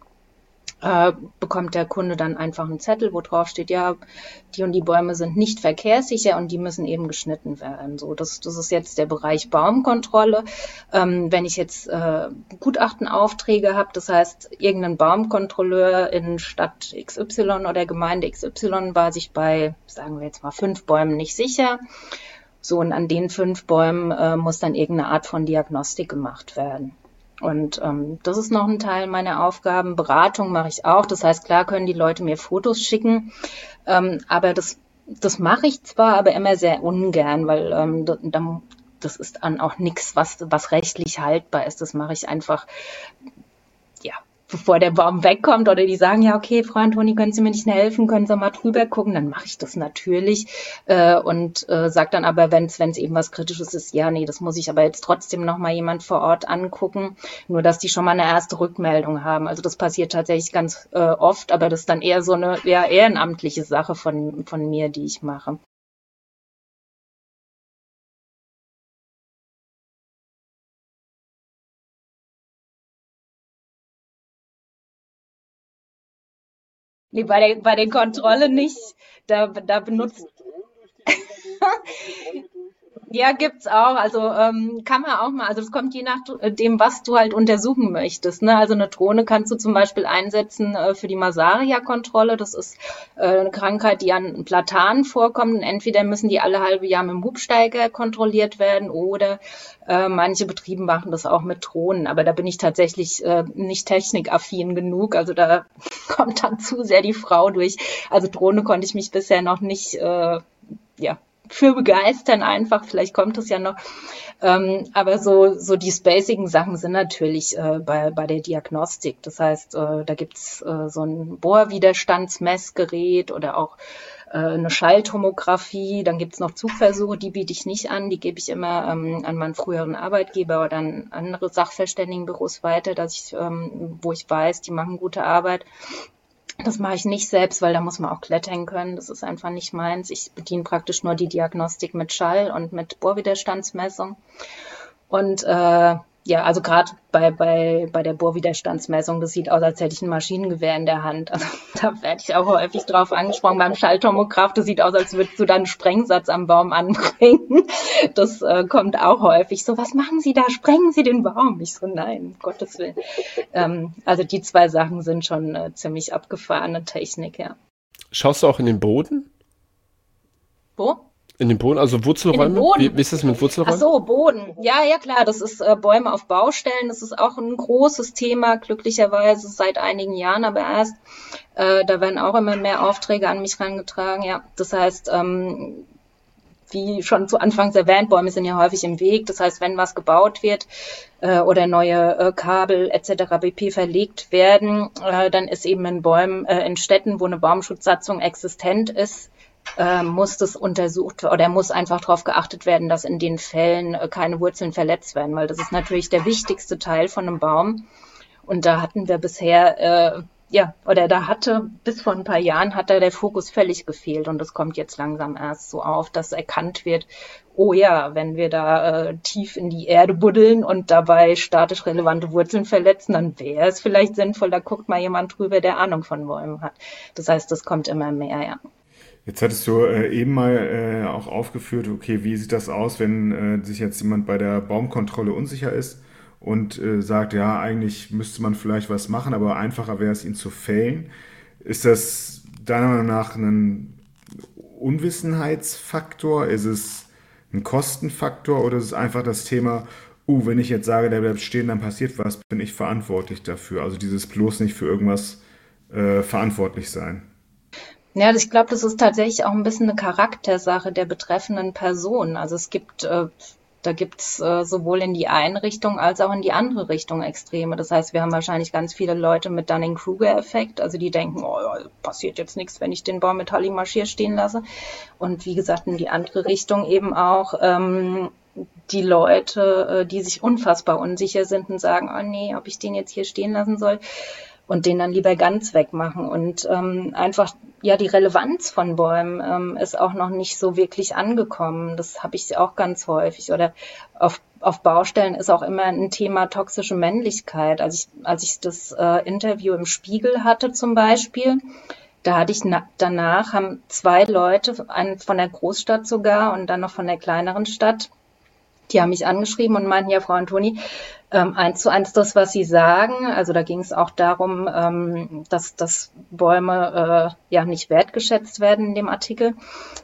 äh, bekommt der Kunde dann einfach einen Zettel, wo drauf steht, ja, die und die Bäume sind nicht verkehrssicher und die müssen eben geschnitten werden. So, das, das ist jetzt der Bereich Baumkontrolle. Ähm, wenn ich jetzt äh, Gutachtenaufträge habe, das heißt, irgendein Baumkontrolleur in Stadt X Y oder Gemeinde X Y war sich bei, sagen wir jetzt mal, fünf Bäumen nicht sicher. So, und an den fünf Bäumen äh, muss dann irgendeine Art von Diagnostik gemacht werden. Und ähm, das ist noch ein Teil meiner Aufgaben. Beratung mache ich auch. Das heißt, klar können die Leute mir Fotos schicken, ähm, aber das das mache ich zwar, aber immer sehr ungern, weil ähm, da, da, das ist dann auch nichts, was was rechtlich haltbar ist. Das mache ich einfach, ja, bevor der Baum wegkommt oder die sagen, ja, okay, Frau Antoni, können Sie mir nicht helfen, können Sie mal drüber gucken, dann mache ich das natürlich äh, und äh, sage dann aber, wenn es wenn es eben was Kritisches ist, ja, nee, das muss ich aber jetzt trotzdem nochmal jemand vor Ort angucken, nur dass die schon mal eine erste Rückmeldung haben. Also das passiert tatsächlich ganz äh, oft, aber das ist dann eher so eine ja, ehrenamtliche Sache von, von mir, die ich mache. Nee, bei der, bei der Kontrolle nicht. Da, da benutzt. Ja, gibt's auch. Also ähm, kann man auch mal. Also das kommt je nachdem, was du halt untersuchen möchtest. Ne? Also eine Drohne kannst du zum Beispiel einsetzen äh, für die Malaria-Kontrolle. Das ist äh, eine Krankheit, die an Platanen vorkommt. Und entweder müssen die alle halbe Jahr mit dem Hubsteiger kontrolliert werden oder äh, manche Betriebe machen das auch mit Drohnen. Aber da bin ich tatsächlich äh, nicht technikaffin genug. Also da kommt dann zu sehr die Frau durch. Also Drohne konnte ich mich bisher noch nicht, äh, ja, für begeistern einfach, vielleicht kommt es ja noch. Ähm, aber so so die spacigen Sachen sind natürlich äh, bei bei der Diagnostik. Das heißt, äh, da gibt's äh, so ein Bohrwiderstandsmessgerät oder auch äh, eine Schalltomographie. Dann gibt's noch Zugversuche, die biete ich nicht an. Die gebe ich immer ähm, an meinen früheren Arbeitgeber oder an andere Sachverständigenbüros weiter, dass ich, ähm, wo ich weiß, die machen gute Arbeit. Das mache ich nicht selbst, weil da muss man auch klettern können. Das ist einfach nicht meins. Ich bediene praktisch nur die Diagnostik mit Schall und mit Bohrwiderstandsmessung. Und äh, ja, also gerade bei bei bei der Bohrwiderstandsmessung, das sieht aus, als hätte ich ein Maschinengewehr in der Hand. Also da werde ich auch häufig drauf angesprochen. Beim Schalltomograph, das sieht aus, als würdest du da einen Sprengsatz am Baum anbringen. Das äh, kommt auch häufig. So, was machen Sie da? Sprengen Sie den Baum? Ich so, nein, um Gottes Willen. Ähm, also die zwei Sachen sind schon äh, ziemlich abgefahrene Technik, ja. Schaust du auch in den Boden? Wo? In den Boden, also Wurzelräume? Wie, wie ist das mit Wurzelräumen? Ach so, Boden. Ja, ja, klar, das ist äh, Bäume auf Baustellen. Das ist auch ein großes Thema, glücklicherweise seit einigen Jahren, aber erst. Äh, da werden auch immer mehr Aufträge an mich herangetragen. Ja, das heißt, ähm, wie schon zu Anfangs erwähnt, Bäume sind ja häufig im Weg. Das heißt, wenn was gebaut wird äh, oder neue äh, Kabel et cetera pp. Verlegt werden, äh, dann ist eben in Bäumen, äh, in Städten, wo eine Baumschutzsatzung existent ist, äh, muss das untersucht oder muss einfach darauf geachtet werden, dass in den Fällen äh, keine Wurzeln verletzt werden, weil das ist natürlich der wichtigste Teil von einem Baum. Und da hatten wir bisher äh, ja, oder da hatte, bis vor ein paar Jahren hat da der Fokus völlig gefehlt und das kommt jetzt langsam erst so auf, dass erkannt wird, oh ja, wenn wir da äh, tief in die Erde buddeln und dabei statisch relevante Wurzeln verletzen, dann wäre es vielleicht sinnvoll, da guckt mal jemand drüber, der Ahnung von Bäumen hat. Das heißt, das kommt immer mehr, ja. Jetzt hattest du äh, eben mal äh, auch aufgeführt, okay, wie sieht das aus, wenn äh, sich jetzt jemand bei der Baumkontrolle unsicher ist und äh, sagt, ja, eigentlich müsste man vielleicht was machen, aber einfacher wäre es, ihn zu fällen. Ist das deiner Meinung nach ein Unwissenheitsfaktor? Ist es ein Kostenfaktor oder ist es einfach das Thema, uh, wenn ich jetzt sage, der bleibt stehen, dann passiert was, bin ich verantwortlich dafür? Also dieses bloß nicht für irgendwas äh, verantwortlich sein. Ja, also ich glaube, das ist tatsächlich auch ein bisschen eine Charaktersache der betreffenden Person. Also es gibt, äh, da gibt's äh, sowohl in die eine Richtung als auch in die andere Richtung Extreme. Das heißt, wir haben wahrscheinlich ganz viele Leute mit Dunning-Kruger-Effekt, also die denken, oh, ja, passiert jetzt nichts, wenn ich den Baum mit Hallimarschier stehen lasse. Und wie gesagt, in die andere Richtung eben auch ähm, die Leute, äh, die sich unfassbar unsicher sind und sagen, oh nee, ob ich den jetzt hier stehen lassen soll. Und den dann lieber ganz wegmachen. Und ähm, einfach, ja, die Relevanz von Bäumen ähm, ist auch noch nicht so wirklich angekommen. Das habe ich auch ganz häufig. Oder auf, auf Baustellen ist auch immer ein Thema toxische Männlichkeit. Als ich, als ich das äh, Interview im Spiegel hatte zum Beispiel, da hatte ich na- danach, haben zwei Leute, einen von der Großstadt sogar und dann noch von der kleineren Stadt, die haben mich angeschrieben und meinten, ja, Frau Antoni, ähm, eins zu eins das, was Sie sagen. Also da ging es auch darum, ähm, dass, dass Bäume äh, ja nicht wertgeschätzt werden in dem Artikel.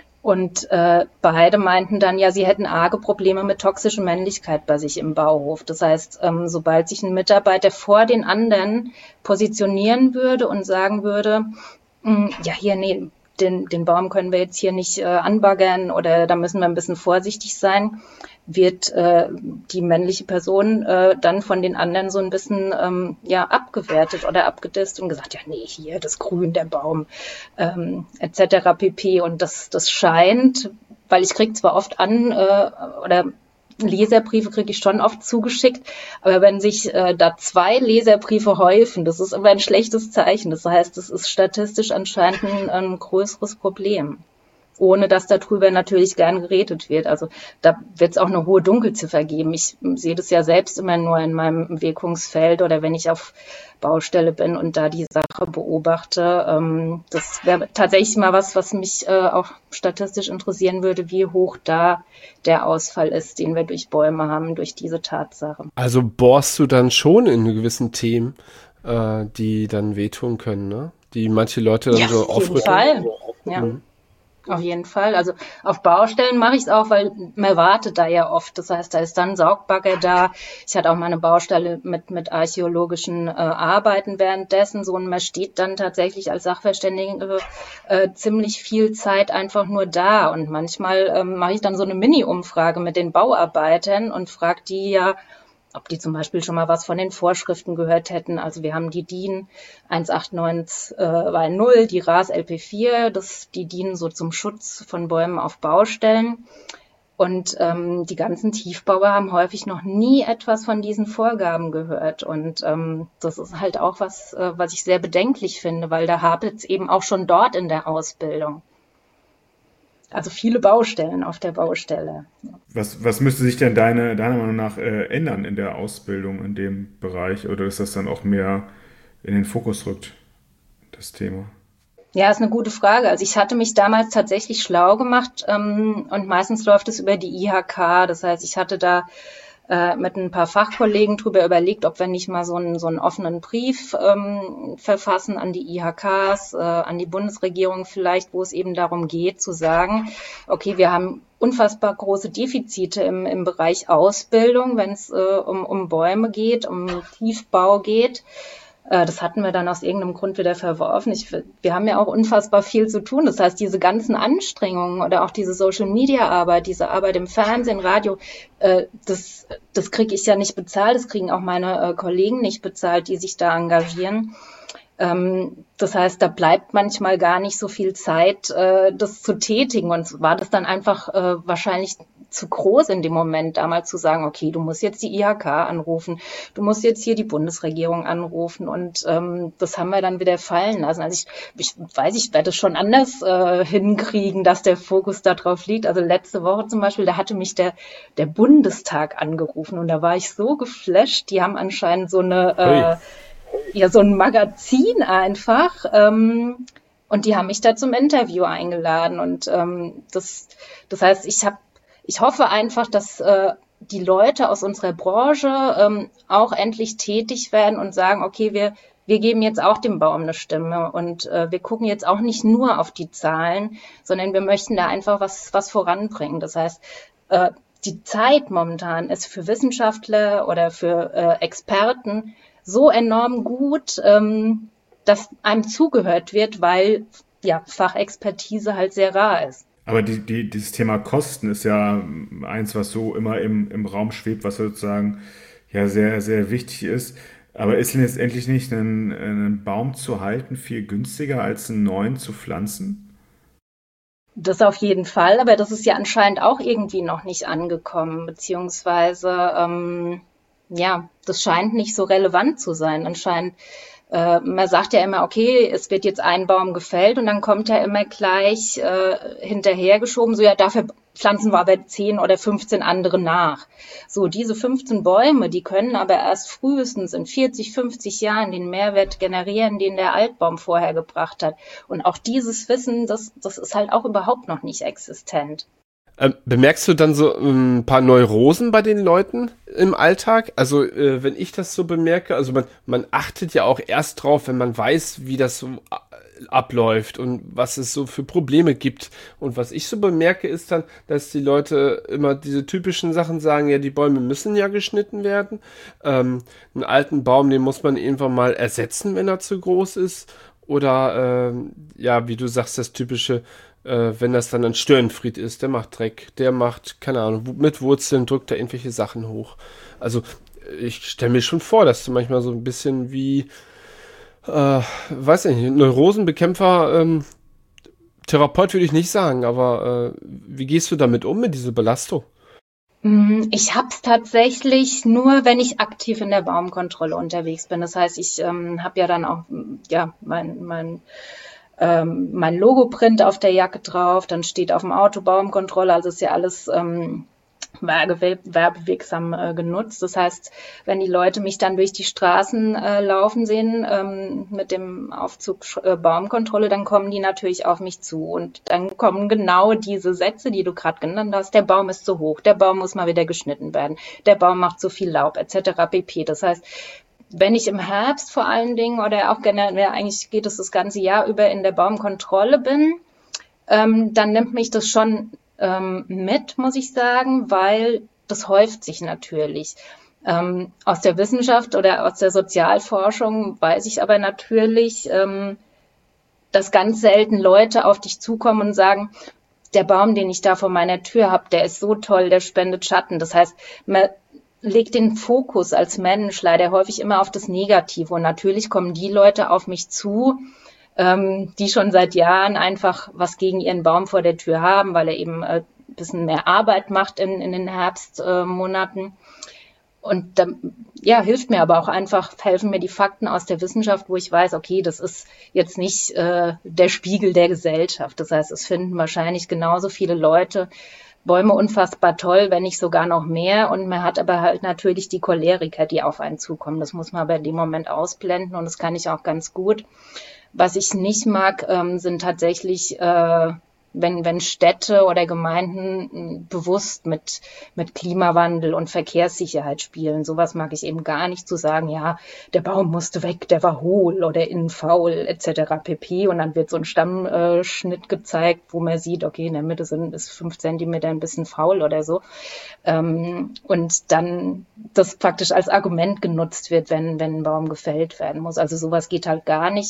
Und äh, beide meinten dann, ja, sie hätten arge Probleme mit toxischer Männlichkeit bei sich im Bauhof. Das heißt, ähm, sobald sich ein Mitarbeiter vor den anderen positionieren würde und sagen würde, mh, ja, hier, nee, den, den Baum können wir jetzt hier nicht äh, anbaggern oder da müssen wir ein bisschen vorsichtig sein, wird äh, die männliche Person äh, dann von den anderen so ein bisschen ähm, ja abgewertet oder abgedisst und gesagt, ja nee, hier das Grün, der Baum, ähm, et cetera pp. Und das das scheint, weil ich krieg zwar oft an äh, oder Leserbriefe kriege ich schon oft zugeschickt, aber wenn sich äh, da zwei Leserbriefe häufen, das ist immer ein schlechtes Zeichen. Das heißt, das ist statistisch anscheinend ein, ein größeres Problem. Ohne dass darüber natürlich gern geredet wird. Also da wird es auch eine hohe Dunkelziffer geben. Ich sehe das ja selbst immer nur in meinem Wirkungsfeld oder wenn ich auf Baustelle bin und da die Sache beobachte. Ähm, das wäre tatsächlich mal was, was mich äh, auch statistisch interessieren würde, wie hoch da der Ausfall ist, den wir durch Bäume haben, durch diese Tatsache. Also bohrst du dann schon in gewissen Themen, äh, die dann wehtun können, ne? Die manche Leute dann ja, so aufrütteln? Auf jeden Fall, ja. Mhm. Auf jeden Fall. Also auf Baustellen mache ich es auch, weil man wartet da ja oft. Das heißt, da ist dann Saugbagger da. Ich hatte auch mal eine Baustelle mit mit archäologischen äh, Arbeiten währenddessen. So, und man steht dann tatsächlich als Sachverständige äh, ziemlich viel Zeit einfach nur da. Und manchmal ähm, mache ich dann so eine Mini-Umfrage mit den Bauarbeitern und frage die ja, ob die zum Beispiel schon mal was von den Vorschriften gehört hätten. Also wir haben die D I N eins acht neun zwei null, die R A S L P vier, das, die dienen so zum Schutz von Bäumen auf Baustellen. Und ähm, die ganzen Tiefbauer haben häufig noch nie etwas von diesen Vorgaben gehört. Und ähm, das ist halt auch was, äh, was ich sehr bedenklich finde, weil da hapert es eben auch schon dort in der Ausbildung. Also viele Baustellen auf der Baustelle. Was, was müsste sich denn deine, deiner Meinung nach äh, ändern in der Ausbildung in dem Bereich? Oder ist das dann auch mehr in den Fokus rückt, das Thema? Ja, ist eine gute Frage. Also ich hatte mich damals tatsächlich schlau gemacht ähm, und meistens läuft es über die I H K. Das heißt, ich hatte da äh, mit ein paar Fachkollegen drüber überlegt, ob wir nicht mal so einen, so einen offenen Brief ähm, verfassen an die I H Ks, äh, an die Bundesregierung vielleicht, wo es eben darum geht, zu sagen, okay, wir haben unfassbar große Defizite im, im Bereich Ausbildung, wenn es äh, um, um Bäume geht, um Tiefbau geht. Das hatten wir dann aus irgendeinem Grund wieder verworfen. Ich, wir haben ja auch unfassbar viel zu tun. Das heißt, diese ganzen Anstrengungen oder auch diese Social-Media-Arbeit, diese Arbeit im Fernsehen, Radio, äh, das, das kriege ich ja nicht bezahlt. Das kriegen auch meine äh, Kollegen nicht bezahlt, die sich da engagieren. Ähm, das heißt, da bleibt manchmal gar nicht so viel Zeit, äh, das zu tätigen. Und war das dann einfach äh, wahrscheinlich zu groß in dem Moment, damals zu sagen, okay, du musst jetzt die I H K anrufen, du musst jetzt hier die Bundesregierung anrufen. Und ähm, das haben wir dann wieder fallen lassen. Also ich, ich weiß, ich werde es schon anders äh, hinkriegen, dass der Fokus da drauf liegt. Also letzte Woche zum Beispiel, da hatte mich der, der Bundestag angerufen und da war ich so geflasht. Die haben anscheinend so eine... Äh, ja, so ein Magazin einfach. Ähm, und die haben mich da zum Interview eingeladen. Und ähm, das, das heißt, ich habe, ich hoffe einfach, dass äh, die Leute aus unserer Branche ähm, auch endlich tätig werden und sagen, okay, wir, wir geben jetzt auch dem Baum eine Stimme und äh, wir gucken jetzt auch nicht nur auf die Zahlen, sondern wir möchten da einfach was, was voranbringen. Das heißt, äh, die Zeit momentan ist für Wissenschaftler oder für äh, Experten so enorm gut, ähm, dass einem zugehört wird, weil ja Fachexpertise halt sehr rar ist. Aber die, die, dieses Thema Kosten ist ja eins, was so immer im, im Raum schwebt, was sozusagen ja sehr, sehr wichtig ist. Aber ist letztendlich nicht einen, einen Baum zu halten viel günstiger als einen neuen zu pflanzen? Das auf jeden Fall, aber das ist ja anscheinend auch irgendwie noch nicht angekommen, beziehungsweise ähm, ja, das scheint nicht so relevant zu sein. Anscheinend, äh, man sagt ja immer, okay, es wird jetzt ein Baum gefällt und dann kommt ja immer gleich äh, hinterhergeschoben, so ja, dafür pflanzen wir aber zehn oder fünfzehn andere nach. So, diese fünfzehn Bäume, die können aber erst frühestens in vierzig, fünfzig Jahren den Mehrwert generieren, den der Altbaum vorher gebracht hat. Und auch dieses Wissen, das, das ist halt auch überhaupt noch nicht existent. Ähm, bemerkst du dann so ein paar Neurosen bei den Leuten im Alltag? Also äh, wenn ich das so bemerke, also man, man achtet ja auch erst drauf, wenn man weiß, wie das so abläuft und was es so für Probleme gibt. Und was ich so bemerke, ist dann, dass die Leute immer diese typischen Sachen sagen, ja, die Bäume müssen ja geschnitten werden. Ähm, einen alten Baum, den muss man irgendwann mal ersetzen, wenn er zu groß ist. Oder, ähm, ja, wie du sagst, das typische, wenn das dann ein Störenfried ist, der macht Dreck, der macht, keine Ahnung, mit Wurzeln drückt er irgendwelche Sachen hoch. Also ich stelle mir schon vor, dass du manchmal so ein bisschen wie, äh, weiß nicht, Neurosenbekämpfer, ähm, Therapeut würde ich nicht sagen, aber äh, wie gehst du damit um, mit dieser Belastung? Ich habe es tatsächlich nur, wenn ich aktiv in der Baumkontrolle unterwegs bin. Das heißt, ich ähm, habe ja dann auch ja mein, mein Ähm, mein Logoprint auf der Jacke drauf, dann steht auf dem Auto Baumkontrolle, also ist ja alles ähm, werbe- werbewirksam äh, genutzt. Das heißt, wenn die Leute mich dann durch die Straßen äh, laufen sehen ähm, mit dem Aufzug äh, Baumkontrolle, dann kommen die natürlich auf mich zu und dann kommen genau diese Sätze, die du gerade genannt hast. Der Baum ist zu hoch, der Baum muss mal wieder geschnitten werden, der Baum macht zu viel Laub et cetera pp. Das heißt, wenn ich im Herbst vor allen Dingen oder auch generell, eigentlich geht es das ganze Jahr über in der Baumkontrolle bin, ähm, dann nimmt mich das schon ähm, mit, muss ich sagen, weil das häuft sich natürlich. Ähm, aus der Wissenschaft oder aus der Sozialforschung weiß ich aber natürlich, ähm, dass ganz selten Leute auf dich zukommen und sagen, der Baum, den ich da vor meiner Tür habe, der ist so toll, der spendet Schatten. Das heißt, man legt den Fokus als Mensch leider häufig immer auf das Negative. Und natürlich kommen die Leute auf mich zu, ähm, die schon seit Jahren einfach was gegen ihren Baum vor der Tür haben, weil er eben äh, ein bisschen mehr Arbeit macht in, in den Herbstmonaten. Äh, Und dann, ja, hilft mir aber auch einfach, helfen mir die Fakten aus der Wissenschaft, wo ich weiß, okay, das ist jetzt nicht äh, der Spiegel der Gesellschaft. Das heißt, es finden wahrscheinlich genauso viele Leute Bäume unfassbar toll, wenn nicht sogar noch mehr. Und man hat aber halt natürlich die Choleriker, die auf einen zukommen. Das muss man aber in dem Moment ausblenden und das kann ich auch ganz gut. Was ich nicht mag, ähm, sind tatsächlich, äh, wenn, wenn Städte oder Gemeinden bewusst mit, mit Klimawandel und Verkehrssicherheit spielen. Sowas mag ich eben gar nicht, zu sagen, ja, der Baum musste weg, der war hohl oder innen faul et cetera pp. Und dann wird so ein Stammschnitt gezeigt, wo man sieht, okay, in der Mitte sind ist fünf Zentimeter ein bisschen faul oder so. Ähm, und dann das praktisch als Argument genutzt wird, wenn, wenn ein Baum gefällt werden muss. Also sowas geht halt gar nicht.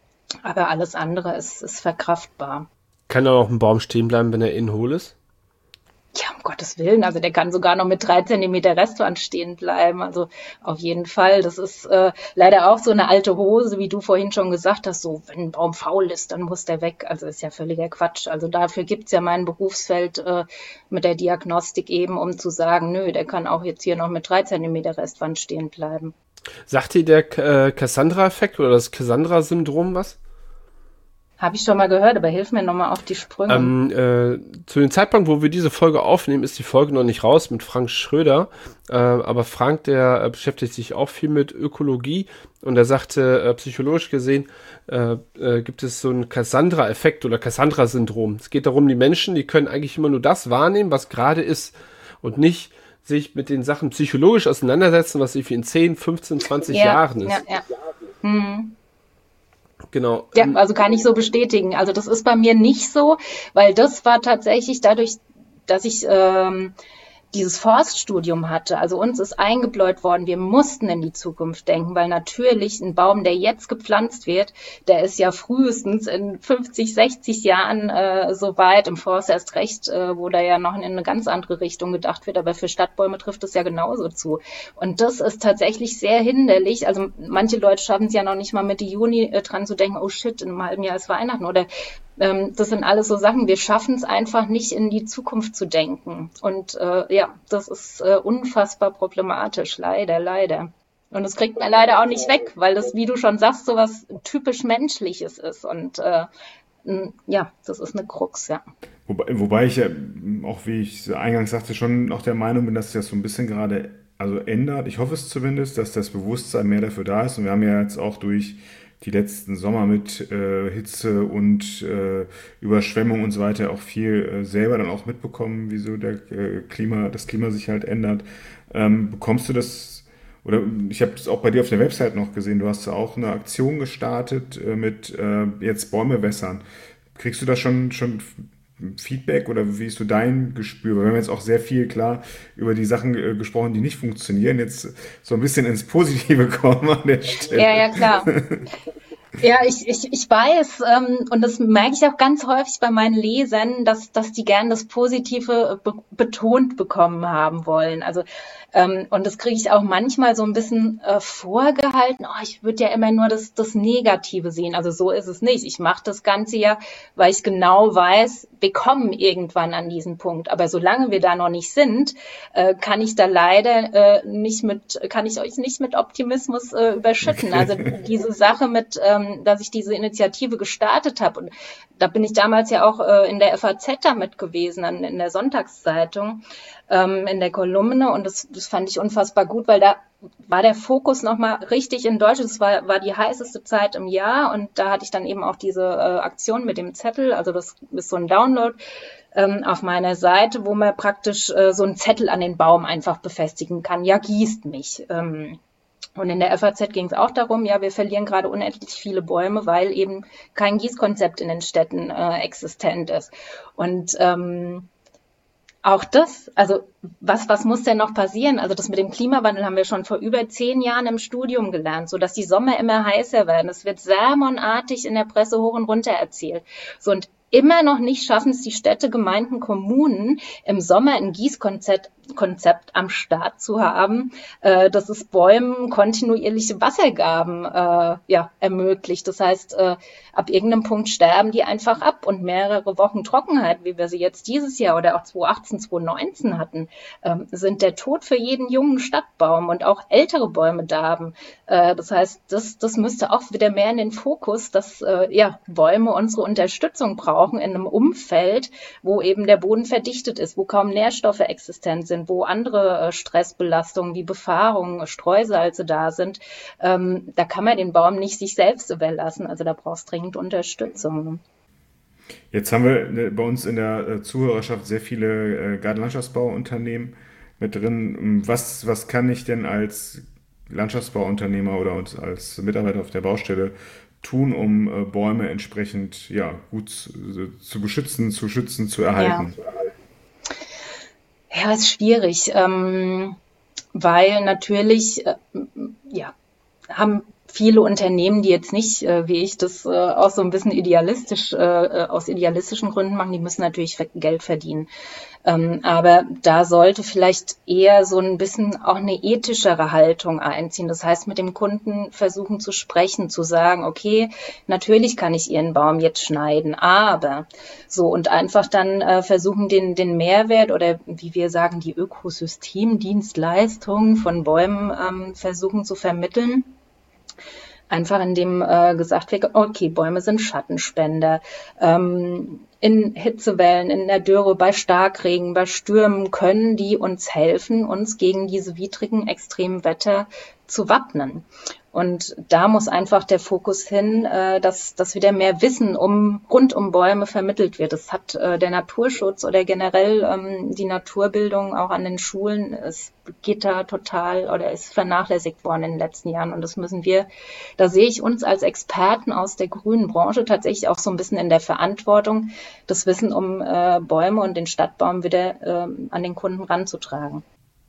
Aber alles andere ist, ist verkraftbar. Kann da auch ein Baum stehen bleiben, wenn er innen hohl ist? Ja, um Gottes Willen, also der kann sogar noch mit drei Zentimeter Restwand stehen bleiben, also auf jeden Fall. Das ist äh, leider auch so eine alte Hose, wie du vorhin schon gesagt hast, so wenn ein Baum faul ist, dann muss der weg, also ist ja völliger Quatsch. Also dafür gibt's ja mein Berufsfeld äh, mit der Diagnostik eben, um zu sagen, nö, der kann auch jetzt hier noch mit drei Zentimeter Restwand stehen bleiben. Sagt dir der äh, Cassandra-Effekt oder das Cassandra-Syndrom was? Habe ich schon mal gehört, aber hilf mir nochmal auf die Sprünge. Ähm, äh, zu dem Zeitpunkt, wo wir diese Folge aufnehmen, ist die Folge noch nicht raus mit Frank Schröder. Äh, aber Frank, der äh, beschäftigt sich auch viel mit Ökologie und er sagte, äh, psychologisch gesehen, äh, äh, gibt es so einen Cassandra-Effekt oder Cassandra-Syndrom. Es geht darum, die Menschen, die können eigentlich immer nur das wahrnehmen, was gerade ist und nicht sich mit den Sachen psychologisch auseinandersetzen, was sie in zehn, fünfzehn, zwanzig ja, Jahren ist. Ja, ja. Hm. Genau. Ja, also kann ich so bestätigen. Also das ist bei mir nicht so, weil das war tatsächlich dadurch, dass ich ähm, dieses Forststudium hatte. Also uns ist eingebläut worden, wir mussten in die Zukunft denken, weil natürlich ein Baum, der jetzt gepflanzt wird, der ist ja frühestens in fünfzig, sechzig Jahren äh, so weit, im Forst erst recht, äh, wo da ja noch in eine ganz andere Richtung gedacht wird, aber für Stadtbäume trifft es ja genauso zu. Und das ist tatsächlich sehr hinderlich. Also manche Leute schaffen es ja noch nicht mal Mitte Juni äh, dran zu denken, oh shit, in einem halben Jahr ist Weihnachten oder das sind alles so Sachen, wir schaffen es einfach nicht, in die Zukunft zu denken. Und äh, ja, das ist äh, unfassbar problematisch, leider, leider. Und das kriegt man leider auch nicht weg, weil das, wie du schon sagst, so was typisch Menschliches ist. Und äh, ja, das ist eine Krux, ja. Wobei, wobei ich ja, auch wie ich eingangs sagte, schon auch der Meinung bin, dass sich das so ein bisschen gerade also ändert. Ich hoffe es zumindest, dass das Bewusstsein mehr dafür da ist. Und wir haben ja jetzt auch durch die letzten Sommer mit äh, Hitze und äh, Überschwemmung und so weiter auch viel äh, selber dann auch mitbekommen, wieso der äh, Klima, das Klima sich halt ändert. Ähm, bekommst du das, oder ich habe das auch bei dir auf der Website noch gesehen, du hast ja auch eine Aktion gestartet äh, mit äh, jetzt Bäume wässern. Kriegst du da schon, schon Feedback oder wie ist so dein Gespür? Weil wir haben jetzt auch sehr viel, klar, über die Sachen äh, gesprochen, die nicht funktionieren. Jetzt so ein bisschen ins Positive kommen an der Stelle. Ja, ja, klar. Ja, ich, ich, ich weiß, ähm, und das merke ich auch ganz häufig bei meinen Lesern, dass, dass die gern das Positive be- betont bekommen haben wollen. Also, ähm, und das kriege ich auch manchmal so ein bisschen äh, vorgehalten. Oh, ich würde ja immer nur das, das Negative sehen. Also so ist es nicht. Ich mache das Ganze ja, weil ich genau weiß, wir kommen irgendwann an diesen Punkt. Aber solange wir da noch nicht sind, äh, kann ich da leider äh, nicht mit, kann ich euch nicht mit Optimismus äh, überschütten. Also diese Sache mit, ähm, dass ich diese Initiative gestartet habe. Und da bin ich damals ja auch äh, in der F A Z damit gewesen, in der Sonntagszeitung, ähm, in der Kolumne. Und das, das fand ich unfassbar gut, weil da war der Fokus nochmal richtig in Deutschland. Es war, war die heißeste Zeit im Jahr. Und da hatte ich dann eben auch diese äh, Aktion mit dem Zettel. Also das ist so ein Download ähm, auf meiner Seite, wo man praktisch äh, so einen Zettel an den Baum einfach befestigen kann. Ja, gießt mich. Ähm, Und in der F A Z ging es auch darum, ja, wir verlieren gerade unendlich viele Bäume, weil eben kein Gießkonzept in den Städten äh, existent ist. Und ähm, auch das, also was was muss denn noch passieren? Also das mit dem Klimawandel haben wir schon vor über zehn Jahren im Studium gelernt, so dass die Sommer immer heißer werden. Es wird sermonartig in der Presse hoch und runter erzählt. So, und immer noch nicht schaffen es die Städte, Gemeinden, Kommunen im Sommer ein Gießkonzept Konzept am Start zu haben, äh, dass es Bäumen kontinuierliche Wassergaben äh, ja, ermöglicht. Das heißt, äh, ab irgendeinem Punkt sterben die einfach ab und mehrere Wochen Trockenheit, wie wir sie jetzt dieses Jahr oder auch zwanzig achtzehn, zwanzig neunzehn hatten, ähm, sind der Tod für jeden jungen Stadtbaum und auch ältere Bäume darben. Äh, das heißt, das, das müsste auch wieder mehr in den Fokus, dass äh, ja, Bäume unsere Unterstützung brauchen in einem Umfeld, wo eben der Boden verdichtet ist, wo kaum Nährstoffe existent sind, wo andere Stressbelastungen wie Befahrung, Streusalze da sind, ähm, da kann man den Baum nicht sich selbst überlassen. Also da braucht es dringend Unterstützung. Jetzt haben wir bei uns in der Zuhörerschaft sehr viele äh, Gartenlandschaftsbauunternehmen mit drin. Was, was kann ich denn als Landschaftsbauunternehmer oder als Mitarbeiter auf der Baustelle tun, um äh, Bäume entsprechend ja, gut zu, zu beschützen, zu schützen, zu erhalten? Ja. Ja, ist schwierig, ähm, weil natürlich, äh, ja, haben viele Unternehmen, die jetzt nicht, äh, wie ich das äh, auch so ein bisschen idealistisch, äh, aus idealistischen Gründen machen, die müssen natürlich Geld verdienen. Ähm, aber da sollte vielleicht eher so ein bisschen auch eine ethischere Haltung einziehen. Das heißt, mit dem Kunden versuchen zu sprechen, zu sagen, okay, natürlich kann ich Ihren Baum jetzt schneiden, aber so und einfach dann äh, versuchen, den, den Mehrwert oder wie wir sagen, die Ökosystemdienstleistung von Bäumen ähm, versuchen zu vermitteln. Einfach indem äh, gesagt wird, okay, Bäume sind Schattenspender. Ähm, in Hitzewellen, in der Dürre, bei Starkregen, bei Stürmen können die uns helfen, uns gegen diese widrigen extremen Wetter zu wappnen. Und da muss einfach der Fokus hin, äh, dass, dass wieder mehr Wissen um, rund um Bäume vermittelt wird. Das hat äh, der Naturschutz oder generell ähm, die Naturbildung auch an den Schulen, es geht da total oder ist vernachlässigt worden in den letzten Jahren. Und das müssen wir, da sehe ich uns als Experten aus der grünen Branche tatsächlich auch so ein bisschen in der Verantwortung, das Wissen um äh, Bäume und den Stadtbaum wieder äh, an den Kunden ranzutragen.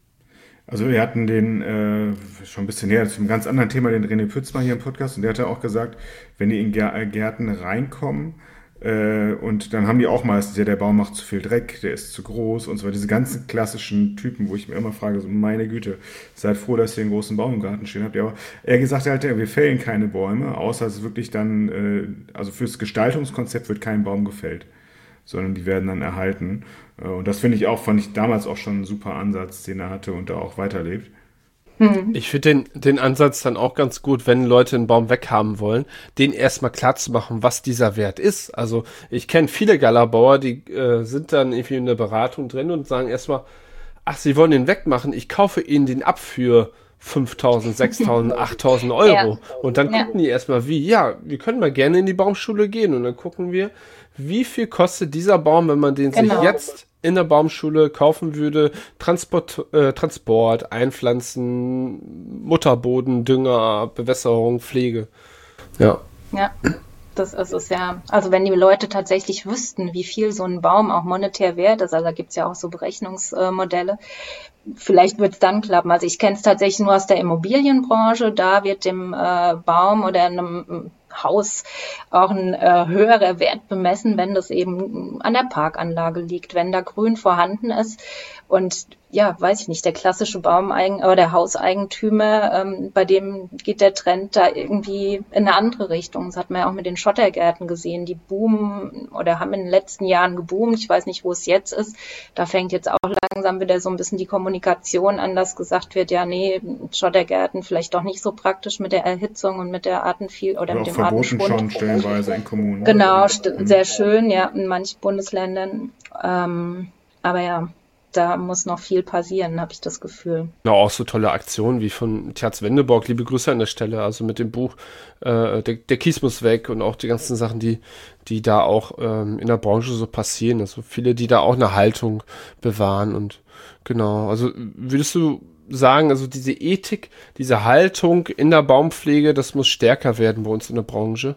Also wir hatten den äh, schon ein bisschen näher zu einem ganz anderen Thema, den René Pütz mal hier im Podcast, und der hat ja auch gesagt, wenn die in Gärten reinkommen äh, und dann haben die auch meistens, ja, der Baum macht zu viel Dreck, der ist zu groß und so weiter, diese ganzen klassischen Typen, wo ich mir immer frage, so meine Güte, seid froh, dass ihr einen großen Baum im Garten stehen habt. Ja, aber er gesagt hat, wir fällen keine Bäume, außer es ist wirklich dann, äh, also fürs Gestaltungskonzept wird kein Baum gefällt, sondern die werden dann erhalten. Und das finde ich auch, fand ich damals auch schon einen super Ansatz, den er hatte und da auch weiterlebt. Hm. Ich finde den, den Ansatz dann auch ganz gut, wenn Leute einen Baum weghaben wollen, den erstmal klar zu machen, was dieser Wert ist. Also ich kenne viele Gallerbauer, die äh, sind dann irgendwie in der Beratung drin und sagen erstmal, ach, sie wollen den wegmachen, ich kaufe ihnen den ab für fünftausend, sechstausend, achttausend Euro. Ja. Und dann gucken ja. die erstmal, wie, ja, wir können mal gerne in die Baumschule gehen und dann gucken wir, wie viel kostet dieser Baum, wenn man den genau. sich jetzt in der Baumschule kaufen würde, Transport, äh, Transport, Einpflanzen, Mutterboden, Dünger, Bewässerung, Pflege. Ja. Ja, das ist es ja. Also wenn die Leute tatsächlich wüssten, wie viel so ein Baum auch monetär wert ist, also da gibt's ja auch so Berechnungsmodelle, vielleicht wird's dann klappen. Also ich kenne es tatsächlich nur aus der Immobilienbranche, da wird dem äh, Baum oder einem Haus auch ein äh, höherer Wert bemessen, wenn das eben an der Parkanlage liegt, wenn da Grün vorhanden ist. Und ja, weiß ich nicht, der klassische Baumeigen oder der Hauseigentümer, ähm, bei dem geht der Trend da irgendwie in eine andere Richtung. Das hat man ja auch mit den Schottergärten gesehen, die boomen oder haben in den letzten Jahren geboomt. Ich weiß nicht, wo es jetzt ist. Da fängt jetzt auch langsam wieder so ein bisschen die Kommunikation an, dass gesagt wird, ja, nee, Schottergärten vielleicht doch nicht so praktisch mit der Erhitzung und mit der Artenvielfalt oder, oder mit dem Artenschwund. Schon stellenweise in Kommunen. Genau, st- sehr schön, ja, in manchen Bundesländern. Ähm, aber ja, da muss noch viel passieren, habe ich das Gefühl. Ja, auch so tolle Aktionen wie von Terz Wendeborg, liebe Grüße an der Stelle, also mit dem Buch äh, der, der Kies muss weg und auch die ganzen Sachen, die die da auch ähm, in der Branche so passieren, also viele, die da auch eine Haltung bewahren und genau, also würdest du sagen, also diese Ethik, diese Haltung in der Baumpflege, das muss stärker werden bei uns in der Branche?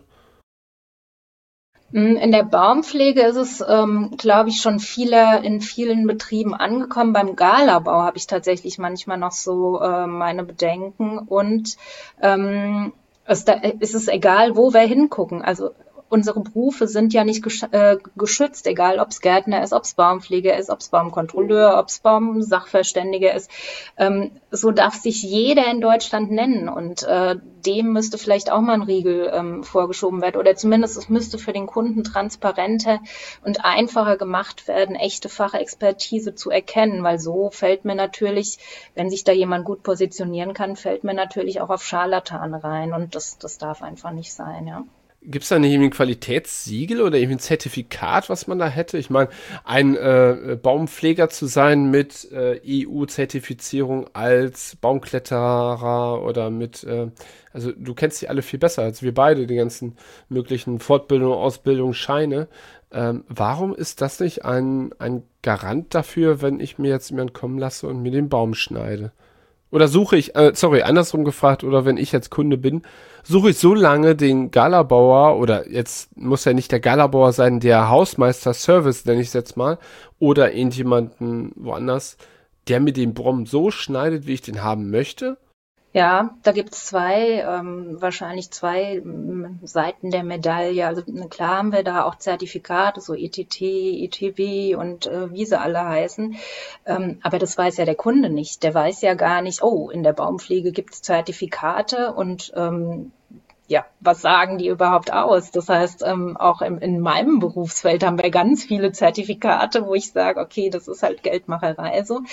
In der Baumpflege ist es, ähm, glaube ich, schon viele in vielen Betrieben angekommen. Beim Galabau habe ich tatsächlich manchmal noch so äh, meine Bedenken. Und ähm, es, da, ist es egal, wo wir hingucken. Also unsere Berufe sind ja nicht gesch- äh, geschützt, egal ob es Gärtner ist, ob es Baumpfleger ist, ob es Baumkontrolleur, ob es Baumsachverständiger ist. Ähm, so darf sich jeder in Deutschland nennen und äh, dem müsste vielleicht auch mal ein Riegel ähm, vorgeschoben werden oder zumindest es müsste für den Kunden transparenter und einfacher gemacht werden, echte Fachexpertise zu erkennen, weil so fällt mir natürlich, wenn sich da jemand gut positionieren kann, fällt mir natürlich auch auf Scharlatane rein und das, das darf einfach nicht sein, ja. Gibt es da nicht irgendwie ein Qualitätssiegel oder irgendwie ein Zertifikat, was man da hätte? Ich meine, ein äh, Baumpfleger zu sein mit äh, E U-Zertifizierung als Baumkletterer oder mit, äh, also du kennst die alle viel besser als wir beide, die ganzen möglichen Fortbildungen, Ausbildungen, Scheine. Ähm, warum ist das nicht ein, ein Garant dafür, wenn ich mir jetzt jemanden kommen lasse und mir den Baum schneide? Oder suche ich, äh, sorry, andersrum gefragt, oder wenn ich jetzt Kunde bin, suche ich so lange den Gallerbauer, oder jetzt muss ja nicht der Gallerbauer sein, der Hausmeister-Service, nenne ich es jetzt mal, oder irgendjemanden woanders, der mir den Baum so schneidet, wie ich den haben möchte? Ja, da gibt's zwei, ähm, wahrscheinlich zwei ähm, Seiten der Medaille. Also na klar haben wir da auch Zertifikate, so E T T, E T W und äh, wie sie alle heißen. Ähm, aber das weiß ja der Kunde nicht. Der weiß ja gar nicht, oh, in der Baumpflege gibt's Zertifikate und ähm, ja, was sagen die überhaupt aus? Das heißt, ähm, auch im, in meinem Berufsfeld haben wir ganz viele Zertifikate, wo ich sage, okay, das ist halt Geldmacherei so.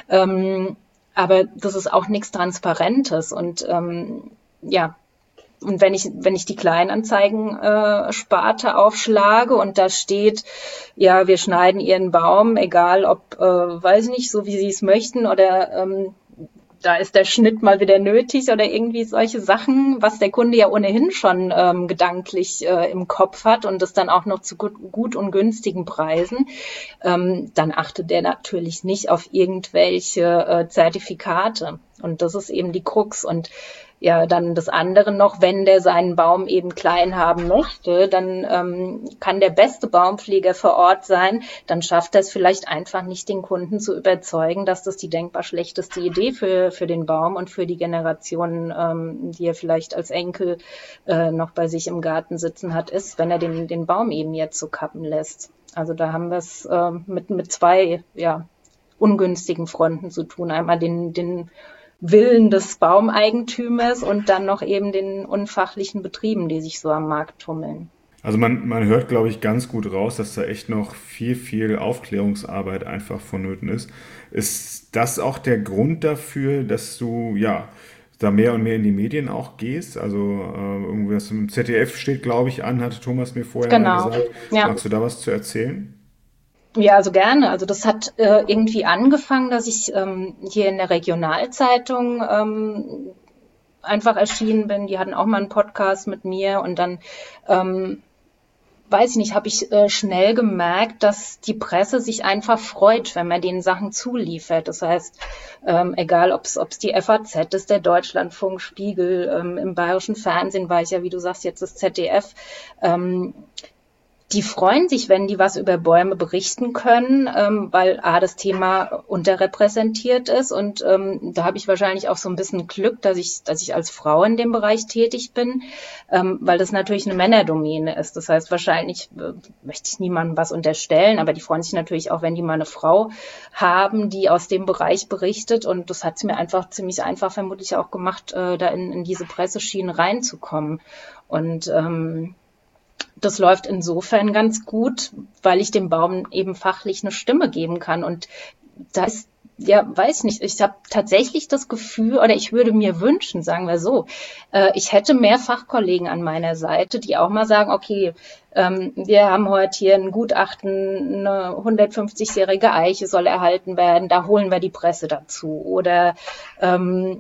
Ähm, aber das ist auch nichts Transparentes und ähm, ja, und wenn ich wenn ich die Kleinanzeigen äh, Sparte aufschlage und da steht, ja, wir schneiden Ihren Baum, egal ob, äh, weiß ich nicht, so wie Sie es möchten oder ähm, da ist der Schnitt mal wieder nötig oder irgendwie solche Sachen, was der Kunde ja ohnehin schon ähm, gedanklich äh, im Kopf hat und das dann auch noch zu gut, gut und günstigen Preisen, ähm, dann achtet der natürlich nicht auf irgendwelche äh, Zertifikate. Und das ist eben die Krux. Und ja, dann das andere noch, wenn der seinen Baum eben klein haben möchte, dann ähm, kann der beste Baumpfleger vor Ort sein, dann schafft er es vielleicht einfach nicht, den Kunden zu überzeugen, dass das die denkbar schlechteste Idee für für den Baum und für die Generationen, ähm, die er vielleicht als Enkel äh, noch bei sich im Garten sitzen hat, ist, wenn er den den Baum eben jetzt so kappen lässt. Also da haben wir es äh, mit mit zwei ja ungünstigen Fronten zu tun. Einmal den den Willen des Baumeigentümers und dann noch eben den unfachlichen Betrieben, die sich so am Markt tummeln. Also man, man hört, glaube ich, ganz gut raus, dass da echt noch viel, viel Aufklärungsarbeit einfach vonnöten ist. Ist das auch der Grund dafür, dass du ja da mehr und mehr in die Medien auch gehst? Also äh, irgendwas im Z D F steht, glaube ich, an, hatte Thomas mir vorher Genau. mal gesagt. Ja. Magst du da was zu erzählen? Ja, also gerne. Also das hat äh, irgendwie angefangen, dass ich ähm, hier in der Regionalzeitung ähm, einfach erschienen bin. Die hatten auch mal einen Podcast mit mir und dann, ähm, weiß ich nicht, habe ich äh, schnell gemerkt, dass die Presse sich einfach freut, wenn man denen Sachen zuliefert. Das heißt, ähm, egal ob es die F A Z ist, der Deutschlandfunk, Spiegel, ähm, im bayerischen Fernsehen war ich ja, wie du sagst, jetzt das Z D F, ähm, die freuen sich, wenn die was über Bäume berichten können, ähm, weil A, das Thema unterrepräsentiert ist und ähm, da habe ich wahrscheinlich auch so ein bisschen Glück, dass ich, dass ich als Frau in dem Bereich tätig bin, ähm, weil das natürlich eine Männerdomäne ist. Das heißt, wahrscheinlich äh, möchte ich niemandem was unterstellen, aber die freuen sich natürlich auch, wenn die mal eine Frau haben, die aus dem Bereich berichtet und das hat es mir einfach ziemlich einfach vermutlich auch gemacht, äh, da in, in diese Presseschiene reinzukommen und ähm, das läuft insofern ganz gut, weil ich dem Baum eben fachlich eine Stimme geben kann. Und da ist, ja, weiß nicht, ich habe tatsächlich das Gefühl, oder ich würde mir wünschen, sagen wir so, äh, ich hätte mehr Fachkollegen an meiner Seite, die auch mal sagen, okay, ähm, wir haben heute hier ein Gutachten, eine hundertfünfzigjährige Eiche soll erhalten werden, da holen wir die Presse dazu. Oder ähm,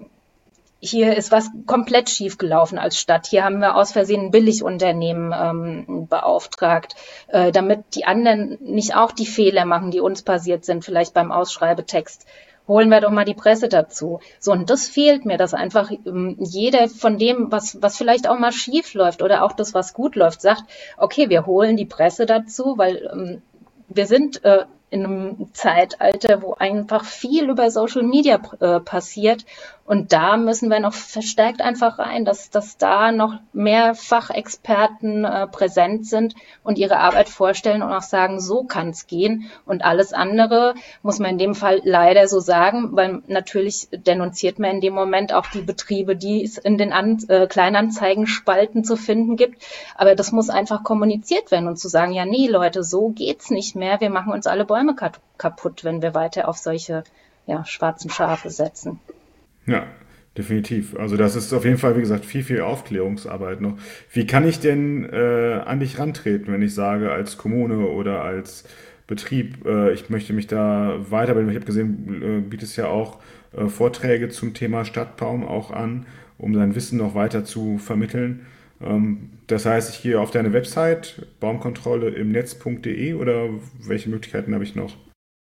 hier ist was komplett schief gelaufen als Stadt. Hier haben wir aus Versehen ein Billigunternehmen ähm, beauftragt, äh, damit die anderen nicht auch die Fehler machen, die uns passiert sind, vielleicht beim Ausschreibetext. Holen wir doch mal die Presse dazu. So, und das fehlt mir, dass einfach ähm, jeder von dem, was was vielleicht auch mal schief läuft oder auch das, was gut läuft, sagt, okay, wir holen die Presse dazu, weil ähm, wir sind äh, in einem Zeitalter, wo einfach viel über Social Media äh, passiert. Und da müssen wir noch verstärkt einfach rein, dass, dass da noch mehr Fachexperten äh, präsent sind und ihre Arbeit vorstellen und auch sagen, so kann es gehen. Und alles andere muss man in dem Fall leider so sagen, weil natürlich denunziert man in dem Moment auch die Betriebe, die es in den An äh, Kleinanzeigenspalten zu finden gibt. Aber das muss einfach kommuniziert werden und zu sagen, ja nee Leute, so geht's nicht mehr. Wir machen uns alle Bäume kaputt, wenn wir weiter auf solche ja, schwarzen Schafe setzen. Ja, definitiv. Also das ist auf jeden Fall, wie gesagt, viel, viel Aufklärungsarbeit noch. Wie kann ich denn äh, an dich rantreten, wenn ich sage, als Kommune oder als Betrieb, äh, ich möchte mich da weiterbilden? Ich habe gesehen, äh, bietest ja auch äh, Vorträge zum Thema Stadtbaum auch an, um dein Wissen noch weiter zu vermitteln. Ähm, das heißt, ich gehe auf deine Website baumkontrolle im netz punkt de oder welche Möglichkeiten habe ich noch?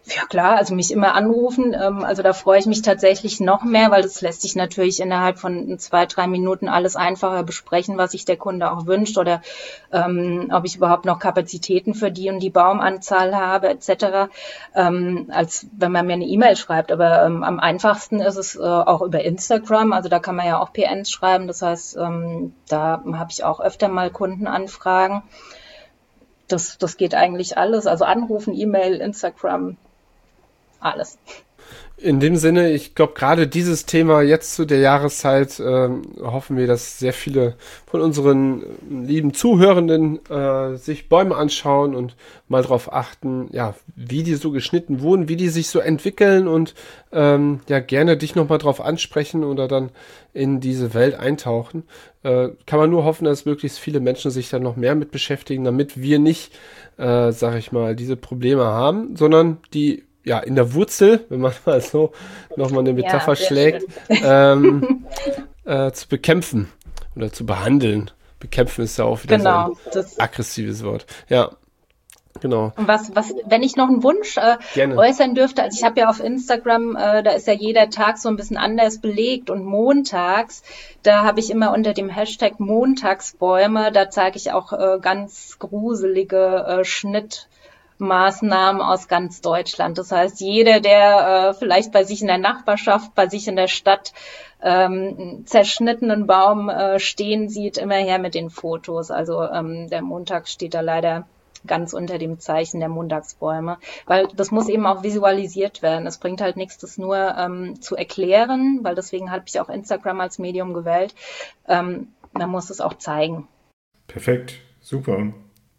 Ja klar, also mich immer anrufen, ähm, also da freue ich mich tatsächlich noch mehr, weil das lässt sich natürlich innerhalb von zwei, drei Minuten alles einfacher besprechen, was sich der Kunde auch wünscht oder ähm, ob ich überhaupt noch Kapazitäten für die und die Baumanzahl habe et cetera, ähm, als wenn man mir eine E-Mail schreibt. Aber ähm, am einfachsten ist es äh, auch über Instagram, also da kann man ja auch P Ns schreiben, das heißt, ähm, da habe ich auch öfter mal Kundenanfragen. Das, das geht eigentlich alles, also anrufen, E-Mail, Instagram, alles. In dem Sinne, ich glaube, gerade dieses Thema jetzt zu der Jahreszeit ähm, hoffen wir, dass sehr viele von unseren lieben Zuhörenden äh, sich Bäume anschauen und mal drauf achten, ja, wie die so geschnitten wurden, wie die sich so entwickeln und ähm, ja, gerne dich nochmal drauf ansprechen oder dann in diese Welt eintauchen. Äh, kann man nur hoffen, dass möglichst viele Menschen sich da noch mehr mit beschäftigen, damit wir nicht, äh, sag ich mal, diese Probleme haben, sondern die ja, in der Wurzel, wenn man mal so nochmal eine Metapher ja, schlägt, ähm, äh, zu bekämpfen oder zu behandeln. Bekämpfen ist ja auch wieder genau, so ein aggressives Wort. Ja, genau. Und was, was, wenn ich noch einen Wunsch äh, äußern dürfte, also ich habe ja auf Instagram, äh, da ist ja jeder Tag so ein bisschen anders belegt und montags, da habe ich immer unter dem Hashtag Montagsbäume, da zeige ich auch äh, ganz gruselige äh, Schnitt Maßnahmen aus ganz Deutschland. Das heißt, jeder, der äh, vielleicht bei sich in der Nachbarschaft, bei sich in der Stadt ähm, zerschnittenen Baum äh, stehen sieht, immer her mit den Fotos. Also ähm, der Montag steht da leider ganz unter dem Zeichen der Montagsbäume, weil das muss eben auch visualisiert werden. Es bringt halt nichts, das nur ähm, zu erklären, weil deswegen habe ich auch Instagram als Medium gewählt. Ähm, man muss es auch zeigen. Perfekt, super.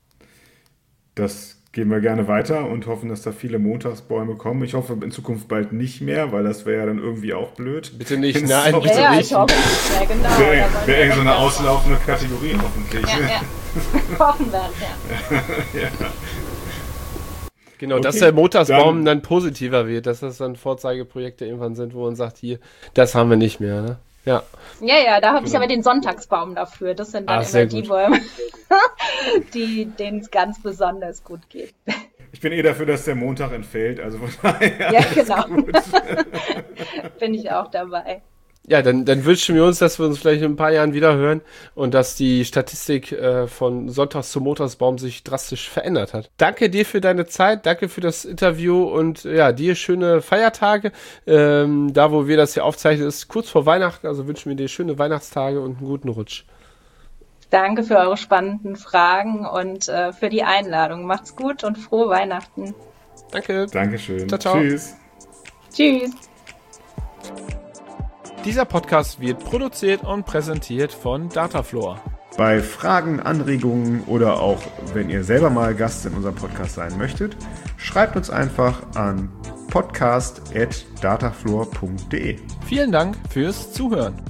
Das gehen wir gerne weiter und hoffen, dass da viele Montagsbäume kommen. Ich hoffe in Zukunft bald nicht mehr, weil das wäre ja dann irgendwie auch blöd. Bitte nicht, nein, bitte ja, nicht. Ich hoffe nicht mehr, genau. Wäre wär irgend so eine auslaufende Kategorie hoffentlich. Ja, ja. Hoffen wir, ja. ja. Genau, okay, dass der Montagsbaum dann, dann positiver wird, dass das dann Vorzeigeprojekte irgendwann sind, wo man sagt, hier, das haben wir nicht mehr, ne? Ja, ja, ja, da habe ich aber den Sonntagsbaum dafür. Das sind dann Ach, immer die gut. Bäume, die, denen es ganz besonders gut geht. Ich bin eh dafür, dass der Montag entfällt, also von daher. Ja, genau. Bin ich auch dabei. Ja, dann, dann wünschen wir uns, dass wir uns vielleicht in ein paar Jahren wieder hören und dass die Statistik äh, von Sonntags zum Montagsbaum sich drastisch verändert hat. Danke dir für deine Zeit, danke für das Interview und ja, dir schöne Feiertage. Ähm, da, wo wir das hier aufzeichnen, ist kurz vor Weihnachten, also wünschen wir dir schöne Weihnachtstage und einen guten Rutsch. Danke für eure spannenden Fragen und äh, für die Einladung. Macht's gut und frohe Weihnachten. Danke. Dankeschön. Ciao, ciao. Tschüss. Tschüss. Dieser Podcast wird produziert und präsentiert von Datafloor. Bei Fragen, Anregungen oder auch wenn ihr selber mal Gast in unserem Podcast sein möchtet, schreibt uns einfach an podcast at datafloor punkt de. Vielen Dank fürs Zuhören.